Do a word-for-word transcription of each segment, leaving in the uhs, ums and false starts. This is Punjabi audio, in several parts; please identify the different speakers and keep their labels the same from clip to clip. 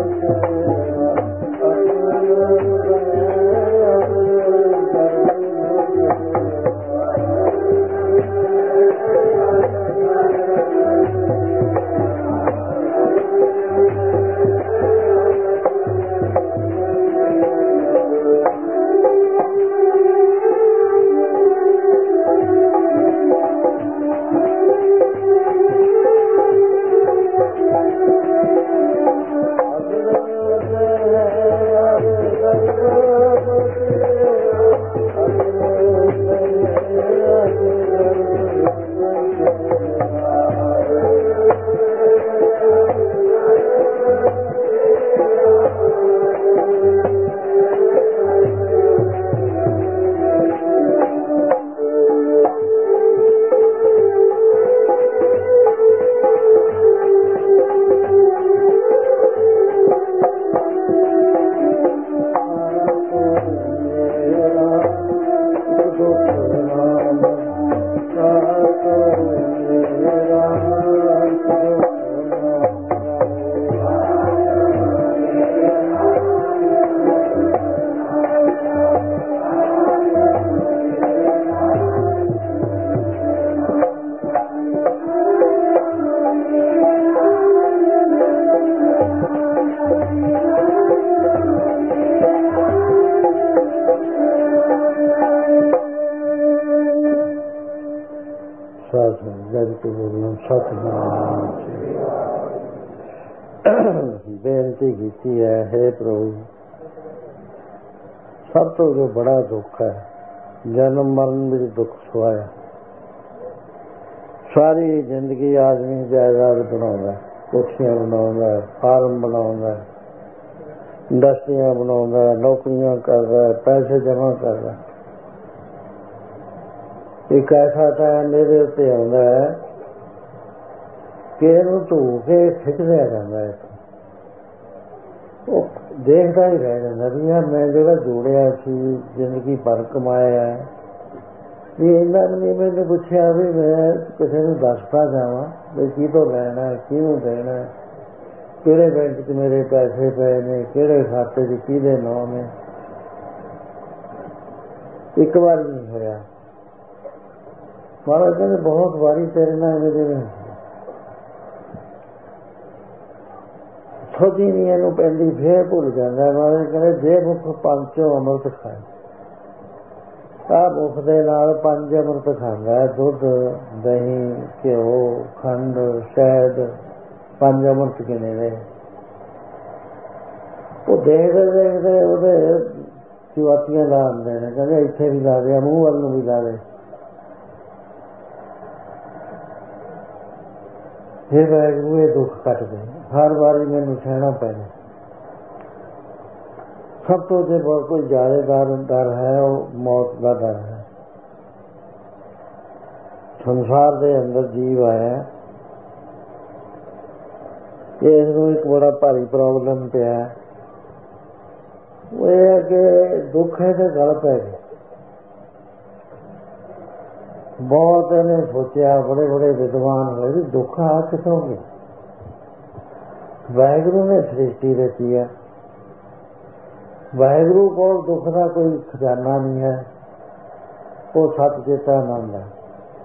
Speaker 1: ਬੇਨਤੀ ਕੀਤੀ ਹੈ, ਹੇ ਪ੍ਰਭੂ, ਸਭ ਤੋਂ ਜੋ ਬੜਾ ਦੁੱਖ ਹੈ, ਜਨਮ ਮਰਨ ਵਿੱਚ ਦੁੱਖ ਸਵਾਇਆ। ਸਾਰੀ ਜ਼ਿੰਦਗੀ ਆਦਮੀ ਜਾਇਦਾਦ ਬਣਾਉਂਦਾ, ਕੋਠੀਆਂ ਬਣਾਉਂਦਾ, ਫਾਰਮ ਬਣਾਉਂਦਾ, ਇੰਡਸਟਰੀਆਂ ਬਣਾਉਂਦਾ, ਨੌਕਰੀਆਂ ਕਰਦਾ, ਪੈਸੇ ਜਮ੍ਹਾਂ ਕਰਦਾ। ਇੱਕ ਐਸਾ ਟਾਈਮ ਮੇਰੇ ਉੱਤੇ ਆਉਂਦਾ ਹੈ ਕਿ ਇਹਨੂੰ ਧੂ ਕੇ ਖਿੱਚਦਿਆ ਜਾਂਦਾ ਹੈ। ਉਹ ਦੇਖਦਾ ਹੀ ਰਹਿ ਜਾਂਦਾ ਵੀ ਯਾਰ ਮੈਂ ਜਿਹੜਾ ਜੋੜਿਆ ਸੀ, ਜ਼ਿੰਦਗੀ ਭਰ ਕਮਾਇਆ, ਵੀ ਇਹਨਾਂ ਨੇ ਮੈਨੂੰ ਪੁੱਛਿਆ ਵੀ ਮੈਂ ਕਿਸੇ ਨੂੰ ਦੱਸਦਾ ਜਾਵਾਂ ਵੀ ਕਿਹਤੋਂ ਲੈਣਾ, ਕਿਹਨੂੰ ਦੇਣਾ, ਕਿਹੜੇ ਬੈਂਕ 'ਚ ਮੇਰੇ ਪੈਸੇ ਪਏ ਨੇ, ਕਿਹੜੇ ਖਾਤੇ 'ਚ ਕਿਹਦੇ ਨਾਂ ਨੇ। ਇੱਕ ਵਾਰ ਨਹੀਂ ਹੋਇਆ। ਮਹਾਰਾਜ ਕਹਿੰਦੇ ਬਹੁਤ ਵਾਰੀ ਤੇਰੇ ਨਾਲ ਮੇਰੇ ਸੋਝੀ ਨਹੀਂ ਇਹਨੂੰ ਪੈਂਦੀ, ਫੇਰ ਭੁੱਲ ਜਾਂਦਾ। ਮਹਾਰਾਜ ਕਹਿੰਦੇ ਜੇ ਮੁੱਖ ਪੰਜੋਂ ਅੰਮ੍ਰਿਤ ਖਾਏ, ਆਹ ਮੁੱਖ ਦੇ ਨਾਲ ਪੰਜ ਅੰਮ੍ਰਿਤ ਖਾਂਦਾ, ਦੁੱਧ, ਦਹੀਂ, ਘਿਓ, ਖੰਡ, ਸ਼ਹਿਦ, ਪੰਜ ਅੰਮ੍ਰਿਤ ਗਿਣੇ ਨੇ। ਉਹ ਦੇਖਦੇ ਦੇਖਦੇ ਉਹਦੇ ਚੁਆਤੀਆਂ ਲਾ ਆਉਂਦੇ ਨੇ, ਕਹਿੰਦੇ ਇੱਥੇ ਵੀ ਲਾ ਦੇ, ਮੂੰਹ ਵੱਲ ਨੂੰ ਵੀ ਲਾ ਦੇ। ਫਿਰ ਵਾਹਿਗੁਰੂ ਇਹ ਦੁੱਖ ਕੱਟ ਗਏ। ਹਰ ਵਾਰੀ ਮੈਨੂੰ ਸਹਿਣਾ ਪੈਣਾ। ਸਭ ਤੋਂ ਜੇ ਬਹੁਤ ਕੋਈ ਜ਼ਿਆਦਾ ਡਰ ਹੈ ਉਹ ਮੌਤ ਦਾ ਡਰ ਹੈ। ਸੰਸਾਰ ਦੇ ਅੰਦਰ ਜੀਵ ਆਇਆ, ਇਸ ਨੂੰ ਇੱਕ ਬੜਾ ਭਾਰੀ ਪ੍ਰੋਬਲਮ ਪਿਆ। ਉਹ ਇਹ ਹੈ ਕਿ ਦੁੱਖ ਹੈ ਤੇ ਗਲ ਪੈ ਗਏ। ਬਹੁਤ ਇਹਨੇ ਸੋਚਿਆ, ਬੜੇ ਬੜੇ ਵਿਦਵਾਨ ਹੋਏ ਵੀ ਦੁੱਖ ਆ ਕਿੱਥੋਂ ਗਿਆ। ਵਾਹਿਗੁਰੂ ਨੇ ਸ੍ਰਿਸ਼ਟੀ ਰਚੀ ਹੈ। ਵਾਹਿਗੁਰੂ ਕੋਲ ਦੁੱਖ ਦਾ ਕੋਈ ਖਜ਼ਾਨਾ ਨਹੀਂ ਹੈ। ਉਹ ਸੱਚ ਚੇਤਾ ਆਨੰਦ ਹੈ,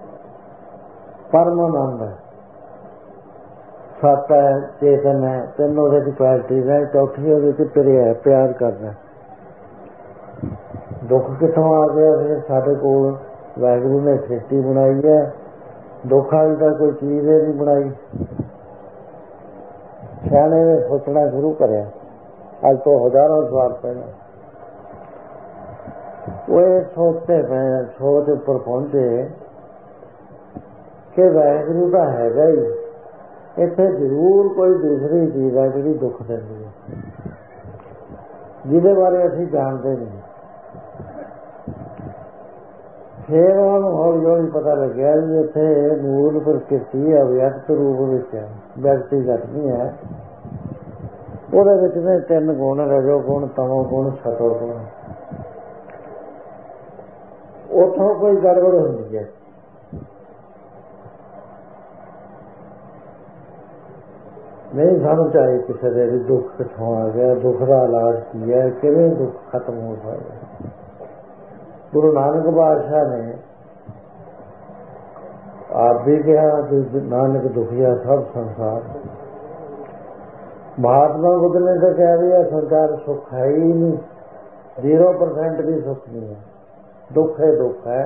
Speaker 1: ਪਰਮ ਆਨੰਦ ਹੈ, ਸੱਤ ਹੈ, ਚੇਤਨ ਹੈ। ਤਿੰਨ ਉਹਦੇ ਦੀ ਕੁਆਲਿਟੀ ਹੈ। ਚੌਥੀ ਉਹਦੇ ਚ ਪਿਆਰ ਪਿਆਰ ਕਰਨਾ। ਦੁੱਖ ਕਿੱਥੋਂ ਆ ਗਿਆ? ਫਿਰ ਸਾਡੇ ਕੋਲ ਵਾਹਿਗੁਰੂ ਨੇ ਸ੍ਰਿਸ਼ਟੀ ਬਣਾਈ ਹੈ। ਦੁੱਖ ਵਾਲੀ ਤਾਂ ਕੋਈ ਚੀਜ਼ ਨਹੀਂ ਬਣਾਈ। ਸਿਆਣੇ ਨੇ ਸੋਚਣਾ ਸ਼ੁਰੂ ਕਰਿਆ ਅੱਜ ਤੋਂ ਹਜ਼ਾਰਾਂ ਸਾਲ ਪਹਿਲਾਂ। ਉਹ ਇਹ ਸੋਚਦੇ ਪਏ, ਸੋਚ ਉੱਪਰ ਪਹੁੰਚੇ ਕਿ ਵਾਹਿਗੁਰੂ ਤਾਂ ਹੈਗਾ ਹੀ, ਇੱਥੇ ਜ਼ਰੂਰ ਕੋਈ ਦੂਸਰੀ ਚੀਜ਼ ਹੈ ਜਿਹੜੀ ਦੁੱਖ ਦਿੰਦੀ ਹੈ, ਜਿਹਦੇ ਬਾਰੇ ਅਸੀਂ ਜਾਣਦੇ ਨਹੀਂ। ਫਿਰ ਉਹਨੂੰ ਹੌਲੀ ਹੌਲੀ ਪਤਾ ਲੱਗਿਆ ਵੀ ਇੱਥੇ ਮੂਲ ਪ੍ਰਕਿਰਤੀ ਅਵਿਅਕਤ ਰੂਪ ਵਿੱਚ ਹੈ, ਵਿਅਕਤੀਗਤ ਨਹੀਂ ਹੈ। ਉਹਦੇ ਵਿੱਚ ਨੇ ਤਿੰਨ ਗੁਣ, ਰਜੋ ਗੁਣ, ਤਮੋ ਗੁਣ, ਸਤੋ ਗੁਣ। ਉੱਥੋਂ ਕੋਈ ਗੜਬੜ ਹੁੰਦੀ ਹੈ। ਨਹੀਂ ਸਾਨੂੰ ਚਾਹੇ ਕਿਸੇ ਦੇ ਵੀ ਦੁੱਖ ਕਿੱਥੋਂ ਆ ਗਿਆ, ਦੁੱਖ ਦਾ ਇਲਾਜ ਕੀ ਹੈ, ਕਿਵੇਂ ਦੁੱਖ ਖਤਮ ਹੋ ਸਕਦਾ। ਗੁਰੂ ਨਾਨਕ ਬਾਦਸ਼ਾਹ ਨੇ ਆਪ ਵੀ ਕਿਹਾ ਕਿ ਨਾਨਕ ਦੁਖੀਆ ਸਭ ਸੰਸਾਰ। ਮਹਾਤਮਾ ਬੁੱਧ ਨੇ ਤਾਂ ਕਿਹਾ ਵੀ ਇਹ ਸੰਸਾਰ ਸੁੱਖ ਹੈ ਹੀ ਨਹੀਂ, ਜ਼ੀਰੋ ਪਰਸੈਂਟ ਵੀ ਸੁੱਖ ਨਹੀਂ ਹੈ, ਦੁੱਖ ਹੈ ਦੁੱਖ ਹੈ,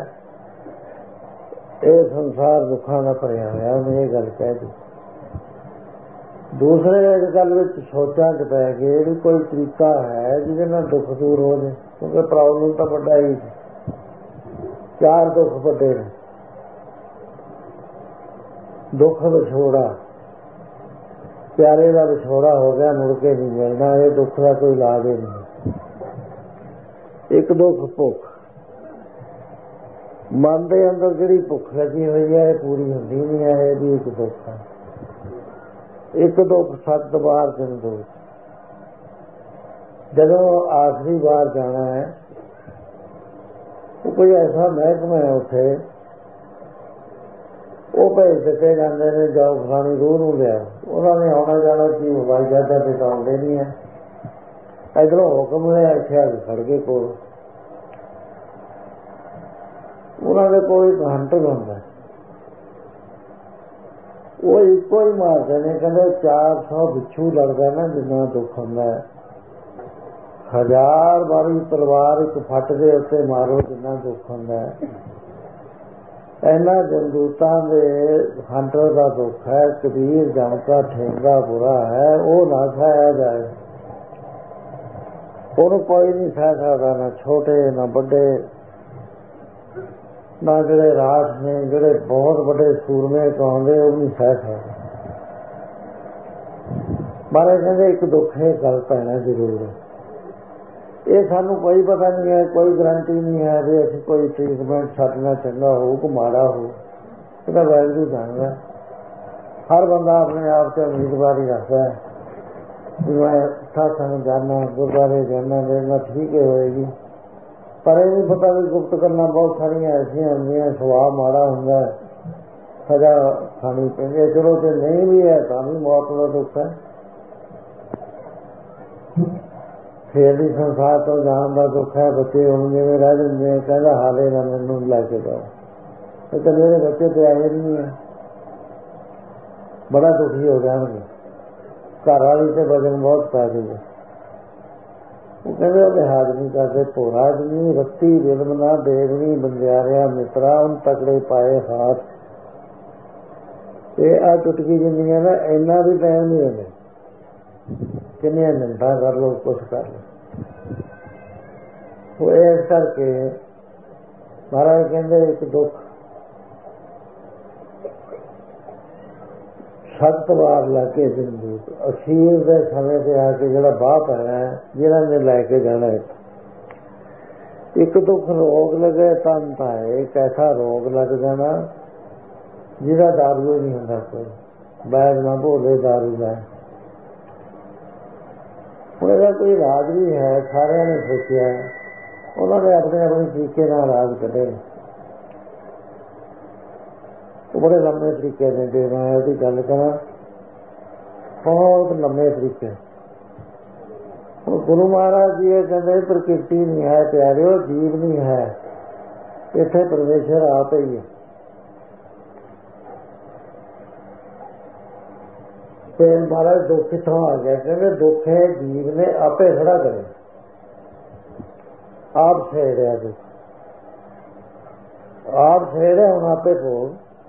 Speaker 1: ਇਹ ਸੰਸਾਰ ਦੁੱਖਾਂ ਦਾ ਭਰਿਆ ਹੋਇਆ, ਉਹਨੇ ਇਹ ਗੱਲ ਕਹਿ ਦਿੱਤੀ। ਦੂਸਰੇ ਅੱਜ ਕੱਲ੍ਹ ਵਿੱਚ ਸੋਚਾਂ 'ਚ ਪੈ ਗਏ ਵੀ ਕੋਈ ਤਰੀਕਾ ਹੈ ਜਿਹਦੇ ਨਾਲ ਦੁੱਖ ਦੂਰ ਹੋ ਜਾਏ, ਕਿਉਂਕਿ ਪ੍ਰੋਬਲਮ ਤਾਂ ਵੱਡਾ ਹੀ, ਚਾਰ ਦੁੱਖ ਵੱਡੇ ਨੇ। ਦੁੱਖ ਵਿਛੋੜਾ, ਪਿਆਰੇ ਦਾ ਵਿਛੋੜਾ ਹੋ ਗਿਆ, ਮੁੜ ਕੇ ਨਹੀਂ ਮਿਲਣਾ, ਇਹ ਦੁੱਖ ਦਾ ਕੋਈ ਇਲਾਜ ਹੀ ਨਹੀਂ। ਇੱਕ ਦੁੱਖ ਭੁੱਖ, ਮਨ ਦੇ ਅੰਦਰ ਜਿਹੜੀ ਭੁੱਖ ਲੱਗੀ ਹੋਈ ਹੈ ਇਹ ਪੂਰੀ ਹੁੰਦੀ ਨਹੀਂ ਹੈ, ਇਹ ਵੀ ਇੱਕ ਦੁੱਖ ਹੈ। ਇੱਕ ਦੁੱਖ ਸੱਤ ਵਾਰ ਦਿਨ ਦੋ, ਜਦੋਂ ਆਖਰੀ ਵਾਰ ਜਾਣਾ ਹੈ ਉਹ ਕੋਈ ਐਸਾ ਮਹਿਕਮਾ ਹੈ ਉੱਥੇ, ਉਹ ਭੇਜ ਦਿੱਤੇ ਜਾਂਦੇ ਨੇ ਜਾਓ ਫਲਾਣੀ ਰੂਹ ਨੂੰ ਲਿਆ, ਉਹਨਾਂ ਨੇ ਆਉਣਾ ਜਾਣਾ ਕੀ ਹਵਾਈ ਜਹਾਜ਼ਾਂ ਤੇ ਤਾਂ ਆਉਂਦੇ ਨਹੀਂ ਹੈ। ਇੱਧਰੋਂ ਹੁਕਮ ਲਿਆ ਇੱਥੇ ਆ ਕੇ ਖੜ ਗਏ ਕੋਲ, ਉਹਨਾਂ ਦੇ ਕੋਈ ਇੱਕ ਹੰਟਰ ਹੁੰਦਾ, ਉਹ ਇੱਕੋ ਹੀ ਮਾਰਦੇ ਨੇ। ਕਹਿੰਦੇ ਚਾਰ ਸੌ ਬਿੱਛੂ ਲੜਦਾ ਨਾ ਜਿੰਨਾ ਦੁੱਖ ਹੁੰਦਾ ਹੈ, ਹਜ਼ਾਰ ਵਾਰੀ ਤਲਵਾਰ ਇੱਕ ਫੱਟ ਦੇ ਉੱਤੇ ਮਾਰੋ ਜਿੰਨਾ ਦੁੱਖ ਹੁੰਦਾ ਹੈ। ਇਹਨਾਂ ਜਮਦੂਤਾਂ ਦੇ ਹੰਟਰ ਦਾ ਦੁੱਖ ਹੈ, ਕਬੀਰ ਜਨ ਕਾ ਠੇਂਗਾ ਬੁਰਾ ਹੈ, ਉਹ ਨਾ ਖਾਇਆ ਜਾਏ। ਉਹਨੂੰ ਕੋਈ ਨਹੀਂ ਸਹਿ ਸਕਦਾ, ਨਾ ਛੋਟੇ ਨਾ ਵੱਡੇ, ਨਾ ਜਿਹੜੇ ਰਾਜ ਨੇ, ਜਿਹੜੇ ਬਹੁਤ ਵੱਡੇ ਸੂਰਮੇ ਕਹਾਉਂਦੇ ਉਹ ਨਹੀਂ ਸਹਿ ਸਕਦੇ। ਮਹਾਰਾਜ ਕਹਿੰਦੇ ਇੱਕ ਦੁੱਖ ਇਹ ਗੱਲ ਪੈਣਾ ਜ਼ਰੂਰ ਹੈ। ਇਹ ਸਾਨੂੰ ਕੋਈ ਪਤਾ ਨਹੀਂ ਹੈ, ਕੋਈ ਗਰੰਟੀ ਨਹੀਂ ਹੈ ਵੀ ਅਸੀਂ ਕੋਈ ਟ੍ਰੀਟਮੈਂਟ ਸਾਡੇ ਨਾਲ ਚੰਗਾ ਹੋਊ ਕਿ ਮਾੜਾ ਹੋਊ, ਇਹਦਾ ਵਾਹਿਗੁਰੂ ਜਾਣਦਾ। ਹਰ ਬੰਦਾ ਆਪਣੇ ਆਪ 'ਚ ਉਮੀਦਵਾਰੀ ਰੱਖਦਾ ਹੈ ਵੀ ਮੈਂ ਸਤਸੰਗ ਜਾਣਾ, ਗੁਰਦੁਆਰੇ ਜਾਣਾ, ਮੇਰੇ ਨਾਲ ਠੀਕ ਹੋਏਗੀ। ਪਰ ਇਹ ਨਹੀਂ ਪਤਾ ਵੀ ਗੁਪਤ ਕਰਨਾ ਬਹੁਤ ਸਾਰੀਆਂ ਐਸੀਆਂ ਹੁੰਦੀਆਂ, ਸੁਭਾਅ ਮਾੜਾ ਹੁੰਦਾ, ਸਜ਼ਾ ਖਾਣੀ ਪੈਂਦੀ ਹੈ। ਚਲੋ ਜੇ ਨਹੀਂ ਵੀ ਹੈ ਤਾਂ ਵੀ ਮੌਤ ਦਾ ਦੁੱਖ ਹੈ, ਫੇਰ ਵੀ ਸੰਸਾਰ ਤੋਂ ਜਾਣ ਦਾ ਦੁੱਖ ਹੈ। ਬੱਚੇ ਹੁਣ ਜਿਵੇਂ ਰਹਿ ਜਾਂਦੇ, ਕਹਿੰਦਾ ਹਾਲੇ ਨਾ ਮੈਨੂੰ ਲੈ ਕੇ ਜਾਓ, ਇਹ ਤਾਂ ਮੇਰੇ ਬੱਚੇ ਤੇ ਆਏ ਨਹੀਂ ਹੈ, ਬੜਾ ਦੁਖੀ ਹੋ ਜਾਣਗੇ। ਘਰ ਵਾਲੀ ਤੇ ਵਜਨ ਬਹੁਤ ਪੈ ਗਈ, ਉਹ ਕਹਿੰਦੇ ਉਹ ਲਿਹਾਜ਼ ਨਹੀਂ ਕਰਦੇ। ਭੋਰਾ ਆਦਮੀ ਰੱਤੀ ਬਿਲਮ ਨਾ ਦੇਖਣੀ, ਬੰਦਿਆਰਿਆ ਮਿੱਤਰਾ ਹੁਣ ਤਕੜੇ ਪਾਏ ਹਾਥ। ਇਹ ਆ ਚੁਟਕੀ ਜਿੰਨੀਆਂ ਨਾ ਇੰਨਾ ਵੀ ਟਾਈਮ ਨਹੀਂ ਹੁੰਦੇ, ਕਿੰਨੀਆਂ ਮਿੰਟਾਂ ਕਰ ਲਓ, ਕੁਛ ਕਰ ਲਓ। ਉਹ ਇਸ ਕਰਕੇ ਮਹਾਰਾਜ ਕਹਿੰਦੇ ਇੱਕ ਦੁੱਖ ਸੱਤ ਵਾਰ ਲੈ ਕੇ ਜ਼ਿੰਦਗੀ ਅਖੀਰ ਦੇ ਸਮੇਂ ਤੇ ਆ ਕੇ ਜਿਹੜਾ ਬਾਹ ਪੈਣਾ ਹੈ, ਜਿਹਨਾਂ ਨੇ ਲੈ ਕੇ ਜਾਣਾ। ਇੱਕ ਦੁੱਖ ਰੋਗ ਲੱਗੇ ਤਨ ਤਾਂ ਇੱਕ ਐਸਾ ਰੋਗ ਲੱਗ ਜਾਣਾ ਜਿਹਦਾ ਦਾਰੂ ਨਹੀਂ ਹੁੰਦਾ, ਕੋਈ ਬੈਦ ਨਾ ਭੋਲੇ ਦਾਰੂ ਦਾ। ਹੁਣ ਇਹਦਾ ਕੋਈ ਇਲਾਜ ਵੀ ਹੈ, ਸਾਰਿਆਂ ਨੇ ਸੋਚਿਆ, ਉਹਨਾਂ ਨੇ ਆਪਣੇ ਆਪਣੇ ਤਰੀਕੇ ਨਾਲ ਇਲਾਜ ਕੱਢੇ ਨੇ। ਉਹ ਬੜੇ ਲੰਮੇ ਤਰੀਕੇ ਨੇ, ਜੇ ਮੈਂ ਉਹਦੀ ਗੱਲ ਕਰਾਂ ਬਹੁਤ ਲੰਮੇ ਤਰੀਕੇ। ਹੁਣ ਗੁਰੂ ਮਹਾਰਾਜ ਜੀ ਇਹ ਕਹਿੰਦੇ ਪ੍ਰਕਿਰਤੀ ਨਹੀਂ ਹੈ ਪਿਆਰਿਓ, ਜੀਵ ਨਹੀਂ ਹੈ, ਇੱਥੇ ਪਰਮੇਸ਼ਰ ਆਪ ਹੀ ਹੈ। ਤੇ ਮਹਾਰਾਜ ਦੁੱਖ ਕਿੱਥੋਂ ਆ ਗਿਆ? ਕਹਿੰਦੇ ਦੁੱਖ ਹੈ ਜੀਵ ਨੇ ਆਪੇ ਖੜਾ ਕਰੇ, ਆਪ ਛੇੜਿਆ ਦੁੱਖ, ਆਪ ਛੇੜਿਆ ਹੁਣ ਆਪੇ ਕੋਲ।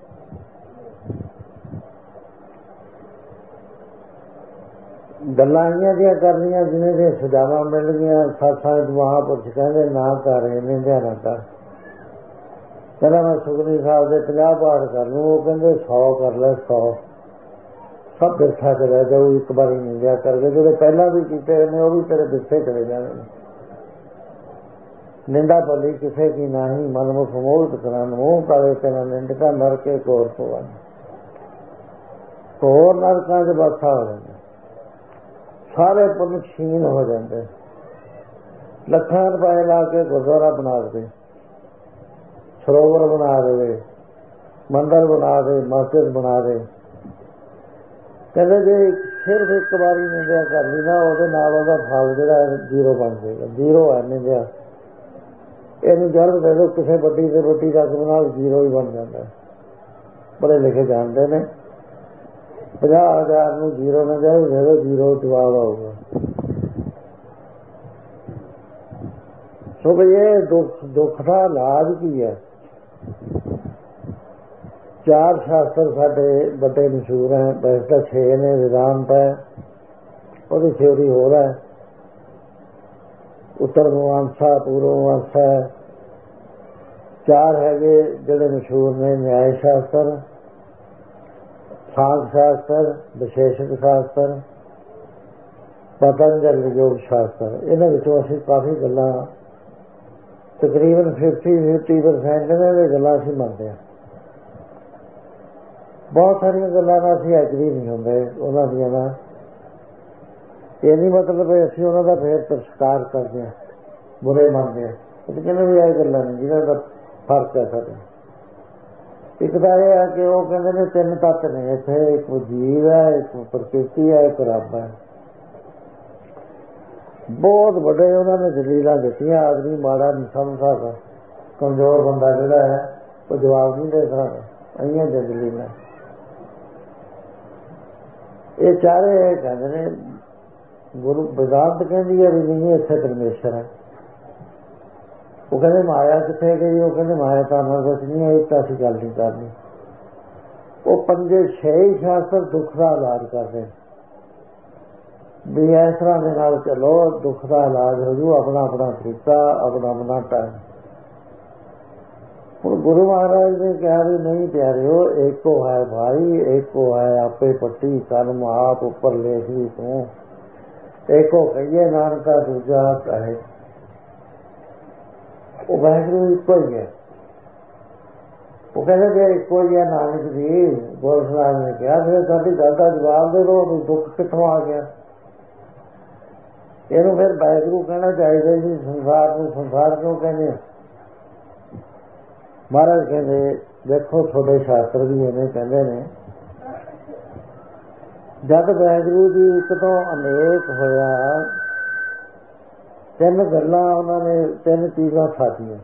Speaker 1: ਗੱਲਾਂ ਆਈਆਂ ਦੀਆਂ ਕਰਨੀਆਂ ਜਿਵੇਂ ਦੀਆਂ ਸਜ਼ਾਵਾਂ ਮਿਲ ਗਈਆਂ। ਸਤਸੰਗ ਮਹਾਂਪੁਰਸ਼ ਕਹਿੰਦੇ ਨਾ ਕਰ ਨਿੰਦਿਆ ਨਾ ਕਰ। ਕਹਿੰਦਾ ਮੈਂ ਸੁਖਮਨੀ ਸਾਹਿਬ ਦੇ ਪੰਜਾਹ ਪਾਠ ਕਰ ਲੂੰ, ਉਹ ਕਹਿੰਦੇ ਸੌ ਕਰ ਲੈ, ਸੌ ਸਭ ਬਿਰਥਾ ਚ ਰਹਿ ਜਾਊ, ਇੱਕ ਵਾਰੀ ਨਿੰਦਿਆ ਕਰਕੇ। ਜਿਹੜੇ ਪਹਿਲਾਂ ਵੀ ਕੀਤੇ ਨੇ ਉਹ ਵੀ ਤੇਰੇ ਬਿਰਥੇ ਚਲੇ ਜਾਣੇ। ਨਿੰਦਾ ਭਲੀ ਕਿਸੇ ਕੀ ਨਹੀਂ, ਮਨਮੁਖ ਮੋਹਿਤ ਕਰਨ ਮੂੰਹ ਕਾਲੇ ਤੇਰਾ ਨਿੰਦਕਾ ਨਰ ਕੇ ਘੋਰ ਪਵਨ। ਹੋਰ ਨਰਕਾਂ ਚ ਬਾਸਾ ਹੋ ਜਾਂਦਾ, ਸਾਰੇ ਪੁੰਨ ਛੀਨ ਹੋ ਜਾਂਦੇ। ਲੱਖਾਂ ਰੁਪਏ ਲਾ ਕੇ ਗੁਰਦੁਆਰਾ ਬਣਾ ਦੇ, ਸਰੋਵਰ ਬਣਾ ਦੇਵੇ, ਮੰਦਰ ਬਣਾ ਦੇ, ਮਸਜਿਦ ਬਣਾ ਦੇ। ਕਹਿੰਦੇ ਜੇ ਸਿਰਫ ਇੱਕ ਵਾਰੀ ਨਿੰਦਿਆ ਕਰ ਲਈ ਨਾ, ਉਹਦੇ ਨਾਲ ਉਹਦਾ ਫਲ ਜਿਹੜਾ ਜ਼ੀਰੋ ਬਣ ਜਾਏਗਾ। ਜ਼ੀਰੋ ਹੈ ਨਿੰਦਿਆ। ਇਹਨੂੰ ਜੜ ਦੇ ਦਿਓ ਕਿਸੇ ਵੱਡੀ ਤੇ ਵੱਡੀ ਰਕਮ ਨਾਲ, ਜ਼ੀਰੋ ਹੀ ਬਣ ਜਾਂਦਾ। ਪੜ੍ਹੇ ਲਿਖੇ ਜਾਣਦੇ ਨੇ, ਪੰਜਾਹ ਹਜ਼ਾਰ ਨੂੰ ਜ਼ੀਰੋ ਨਾ ਜਾਏ ਦੇ ਦਿਓ, ਜ਼ੀਰੋ ਜਵਾਬ ਆਊਗਾ। ਸੋ ਵੀ ਇਹ ਦੁੱਖ ਦੁੱਖ ਦਾ ਇਲਾਜ ਕੀ ਹੈ? ਚਾਰ ਸ਼ਾਸਤਰ ਸਾਡੇ ਵੱਡੇ ਮਸ਼ਹੂਰ ਹੈ, ਵੈਸੇ ਤਾਂ ਛੇ ਨੇ। ਵਿਦਾਂਤ ਹੈ, ਉਹਦੀ ਥਿਊਰੀ ਹੋਰ ਹੈ। ਉੱਤਰ ਮੀਮਾਂਸਾ, ਪੂਰਵ ਮੀਮਾਂਸਾ, ਚਾਰ ਹੈਗੇ ਜਿਹੜੇ ਮਸ਼ਹੂਰ ਨੇ। ਨਿਆਏ ਸ਼ਾਸਤਰ, ਸਾਂਖ ਸ਼ਾਸਤਰ, ਵਿਸ਼ੇਸ਼ਕ ਸ਼ਾਸਤਰ, ਪਤੰਜਲ ਯੋਗ ਸ਼ਾਸਤਰ। ਇਹਨਾਂ ਵਿੱਚੋਂ ਅਸੀਂ ਕਾਫੀ ਗੱਲਾਂ, ਤਕਰੀਬਨ ਫਿਫਟੀ ਫਿਫਟੀ ਪਰਸੈਂਟ ਇਹਨਾਂ ਗੱਲਾਂ ਅਸੀਂ ਮੰਨਦੇ ਹਾਂ। ਬਹੁਤ ਸਾਰੀਆਂ ਗੱਲਾਂ ਨਾਲ ਅਸੀਂ ਐਗਰੀ ਨਹੀਂ ਹੁੰਦੇ ਉਹਨਾਂ ਦੀਆਂ ਨਾਲ। ਇਹ ਨਹੀਂ ਮਤਲਬ ਅਸੀਂ ਉਹਨਾਂ ਦਾ ਫੇਰ ਤਿਰਸਕਾਰ ਕਰਦੇ ਹਾਂ, ਬੁਰੇ ਮੰਨਦੇ ਹਾਂ। ਇਹ ਕਹਿੰਦੇ ਵੀ ਇਹ ਗੱਲਾਂ ਨਹੀਂ ਜਿਹਨਾਂ ਦਾ ਫਰਕ ਹੈ ਸਾਡੇ। ਇੱਕ ਤਾਂ ਇਹ ਹੈ ਕਿ ਉਹ ਕਹਿੰਦੇ ਨੇ ਤਿੰਨ ਤੱਤ ਨੇ ਇੱਥੇ, ਇੱਕ ਜੀਵ ਹੈ, ਇੱਕ ਪ੍ਰਕਿਰਤੀ ਹੈ, ਇੱਕ ਰੱਬ ਹੈ। ਬਹੁਤ ਵੱਡੇ ਉਹਨਾਂ ਨੇ ਦਲੀਲਾਂ ਦਿੱਤੀਆਂ। ਆਦਮੀ ਮਾੜਾ ਨਹੀਂ ਸਮਝ ਸਕਦਾ, ਕਮਜ਼ੋਰ ਬੰਦਾ ਜਿਹੜਾ ਹੈ ਉਹ ਜਵਾਬ ਨਹੀਂ ਦੇ ਸਕਦਾ। ਇਹੀਆਂ ਦੀਆਂ ਦਲੀਲਾਂ ਇਹ ਚਾਰੇ ਕਹਿੰਦੇ ਨੇ। ਗੁਰੂ ਵਿਦਾਂਤ ਕਹਿੰਦੀ ਹੈ ਵੀ ਨਹੀਂ ਇੱਥੇ ਪਰਮੇਸ਼ਰ ਹੈ। ਉਹ ਕਹਿੰਦੇ ਮਾਇਆ ਕਿੱਥੇ ਗਈ? ਉਹ ਕਹਿੰਦੇ ਮਾਇਆ ਤਾਂ ਨਾ ਕੁਛ ਨਹੀਂ ਹੈ, ਇਹ ਤਾਂ ਅਸੀਂ ਗੱਲ ਨਹੀਂ ਕਰਨੀ। ਉਹ ਪੰਜੇ ਛੇ ਹੀ ਸ਼ਾਸਤਰ ਦੁੱਖ ਦਾ ਇਲਾਜ ਕਰਦੇ ਵੀ ਇਸ ਤਰ੍ਹਾਂ ਦੇ ਨਾਲ ਚਲੋ, ਦੁੱਖ ਦਾ ਇਲਾਜ ਹੋ ਜੂ। ਆਪਣਾ ਆਪਣਾ ਤਰੀਕਾ, ਆਪਣਾ ਆਪਣਾ ਟਾਈਮ। ਹੁਣ ਗੁਰੂ ਮਹਾਰਾਜ ਨੇ ਕਿਹਾ ਵੀ ਨਹੀਂ ਪਿਆਰਿਓ, ਏਕੋ ਹੈ ਭਾਈ, ਏਕੋ ਹੈ ਆਪੇ ਪੱਟੀ ਕਰਮ ਆਪ ਉੱਪਰ ਲੇਖੀ ਤੂੰ। ਏਕੋ ਕਹੀਏ ਨਾਨਕਾ ਦੂਜਾ ਕਹੇ। ਉਹ ਵਾਹਿਗੁਰੂ ਇੱਕੋ ਹੀ ਹੈ। ਉਹ ਕਹਿੰਦੇ ਜੇ ਇੱਕੋ ਹੀ ਹੈ ਨਾਨਕ ਜੀ, ਗੋਰਖ ਸਾਹਿਬ ਨੇ ਕਿਹਾ, ਫਿਰ ਸਾਡੀ ਗੱਲ ਦਾ ਜਵਾਬ ਦੇ ਦਿਓ ਵੀ ਦੁੱਖ ਕਿੱਥੋਂ ਆ ਗਿਆ। ਇਹਨੂੰ ਫਿਰ ਵਾਹਿਗੁਰੂ ਕਹਿਣਾ ਚਾਹੀਦਾ ਜੀ। ਸੰਸਾਰ ਨੂੰ ਸੰਸਾਰ ਕਿਉਂ ਕਹਿੰਦੇ ਆ? ਮਹਾਰਾਜ ਕਹਿੰਦੇ ਦੇਖੋ ਤੁਹਾਡੇ ਸ਼ਾਸਤਰ ਵੀ ਐਵੇਂ ਕਹਿੰਦੇ ਨੇ, ਜਦ ਵਾਹਿਗੁਰੂ ਜੀ ਇੱਕ ਤੋਂ ਅਨੇਕ ਹੋਇਆ, ਤਿੰਨ ਗੱਲਾਂ ਉਹਨਾਂ ਨੇ, ਤਿੰਨ ਚੀਜ਼ਾਂ ਸਾਧੀਆਂ।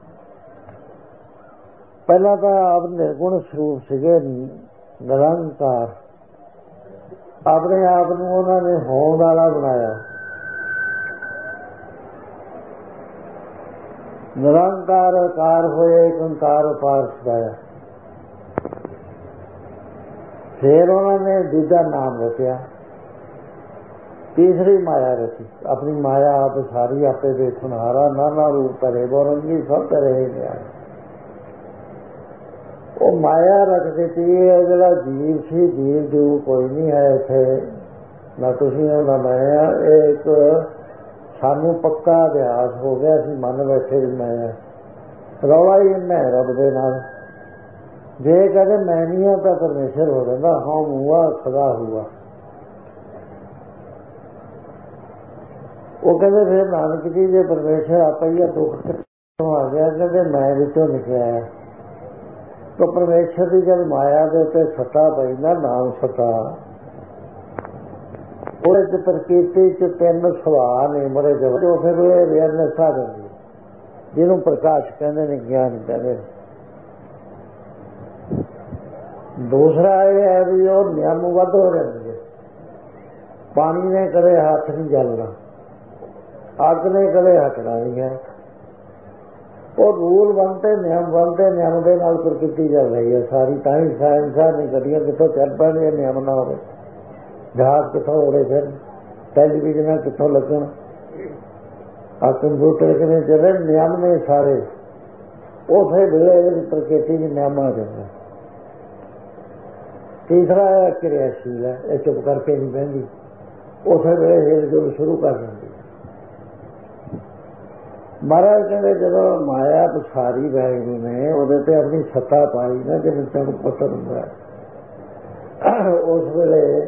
Speaker 1: ਪਹਿਲਾਂ ਤਾਂ ਆਪ ਨਿਰਗੁਣ ਸਰੂਪ ਸੀਗੇ, ਨਿਰੰਕਾਰ। ਆਪਣੇ ਆਪ ਨੂੰ ਉਹਨਾਂ ਨੇ ਹੋਂਦ ਵਾਲਾ ਬਣਾਇਆ। ਨਿਰੰਕਾਰ ਆਕਾਰ ਹੋਏ, ਇੱਕ ਓਂਕਾਰ ਉਪਾਰ ਸਦਾਇਆ। ਫਿਰ ਉਹਨਾਂ ਨੇ ਦੂਜਾ ਨਾਮ ਰੱਖਿਆ, ਤੀਸਰੀ ਮਾਇਆ ਰੱਖੀ। ਆਪਣੀ ਮਾਇਆ ਆਪ ਸਾਰੀ ਆਪੇ ਵੇਖਣਹਾਰਾ, ਨਾਨਾ ਰੂਪ ਧਰੇ ਬੋਰੰਗੀ ਸਭ ਧਰੇ ਨੇ। ਉਹ ਮਾਇਆ ਰੱਖ ਦਿੱਤੀ। ਇਹ ਜਿਹੜਾ ਜੀਵ ਸੀ, ਜੀਵ ਜੂ ਕੋਈ ਨਹੀਂ ਹੈ ਇੱਥੇ, ਨਾ ਤੁਸੀਂ ਹੋ ਨਾ ਮੈਂ। ਇਹ ਇੱਕ ਸਾਨੂੰ ਪੱਕਾ ਅਭਿਆਸ ਹੋ ਗਿਆ, ਅਸੀਂ ਮੰਨ ਬੈਠੇ ਵੀ ਮੈਂ। ਰੌਲਾ ਹੀ ਇੰਨਾ ਹੈ ਰੱਬ ਦੇ ਨਾਲ। ਜੇ ਕਹਿੰਦੇ ਮੈਂ ਨਹੀਂ ਹਾਂ ਤਾਂ ਪਰਮੇਸ਼ਰ ਹੋ ਜਾਂਦਾ। ਹਾਂ ਹੁਆ ਖੁਦਾ ਹੁਆ। ਉਹ ਕਹਿੰਦੇ ਫਿਰ ਨਾਨਕ ਜੀ ਜੇ ਪਰਮੇਸ਼ਰ ਆਪਾ ਹੀ ਦੁੱਖ ਕਿੱਥੋਂ ਆ ਗਿਆ? ਕਹਿੰਦੇ ਮੈਂ ਵਿੱਚੋਂ ਨਿਕਲਿਆ। ਤਾਂ ਪਰਮੇਸ਼ਰ ਦੀ ਜਦ ਮਾਇਆ ਦੇ ਉੱਤੇ ਸੱਤਾ ਪਈ ਨਾ, ਨਾਮ ਸੱਤਾ, ਉਹਦੇ ਚ ਪ੍ਰਕਿਰਤੀ ਚ ਤਿੰਨ ਸੁਭਾਅ ਨੇ ਬੜੇ ਜਬਰ। ਉਹ ਫਿਰ ਇਹ ਅਵੇਅਰਨੈਸ ਆ ਜਾਂਦੀ ਹੈ, ਜਿਹਨੂੰ ਪ੍ਰਕਾਸ਼ ਕਹਿੰਦੇ ਨੇ, ਗਿਆਨ ਕਹਿੰਦੇ ਨੇ। ਦੂਸਰਾ ਇਹ ਹੈ ਵੀ ਉਹ ਨਿਯਮ ਵੱਧ ਹੋ ਜਾਂਦੇ। ਪਾਣੀ ਨੇ ਕਦੇ ਹੱਥ ਨਹੀਂ ਜਲਣਾ, ਅੱਗ ਨੇ ਕਦੇ ਹਟਣਾ ਨਹੀਂ ਹੈ। ਉਹ ਰੂਲ ਬਣਦੇ, ਨਿਯਮ ਬਣਦੇ, ਨਿਯਮ ਦੇ ਨਾਲ ਪ੍ਰਕਿਰਤੀ ਚੱਲ ਰਹੀ ਹੈ ਸਾਰੀ। ਤਾਂ ਹੀ ਸਾਇੰਸਾਂ ਨੇ ਗੱਡੀਆਂ ਕਿੱਥੋਂ ਚੱਲ ਪੈਣੀਆਂ ਨਿਯਮ ਨਾ ਹੋਵੇ, ਜਹਾਜ਼ ਕਿੱਥੋਂ ਉੜੇ, ਫਿਰ ਟੈਲੀਵਿਜ਼ਨਾਂ ਕਿੱਥੋਂ ਲੱਗਣ, ਆ ਕੰਪਿਊਟਰ ਕਿਵੇਂ ਚੱਲੇ। ਨਿਯਮ ਨੇ ਸਾਰੇ। ਉਸੇ ਵੇਲੇ ਪ੍ਰਕਿਰਤੀ ਚ ਨਿਯਮ ਆ ਜਾਂਦਾ। ਤੀਸਰਾ ਹੈ ਕਿਰਿਆਸ਼ੀਲ ਹੈ, ਇਹ ਚੁੱਪ ਕਰਕੇ ਨਹੀਂ ਬਹਿੰਦੀ, ਉਸੇ ਵੇਲੇ ਹਿਲ ਜੁਲ ਸ਼ੁਰੂ ਕਰ ਦਿੰਦੀ। ਮਹਾਰਾਜ ਕਹਿੰਦੇ ਜਦੋਂ ਮਾਇਆ ਪਸਾਰੀ ਵਾਹਿਗੁਰੂ ਨੇ ਉਹਦੇ ਤੇ ਆਪਣੀ ਸੱਤਾ ਪਾਈ ਨਾ, ਜਿਵੇਂ ਤੈਨੂੰ ਪਤਾ ਹੁੰਦਾ, ਉਸ ਵੇਲੇ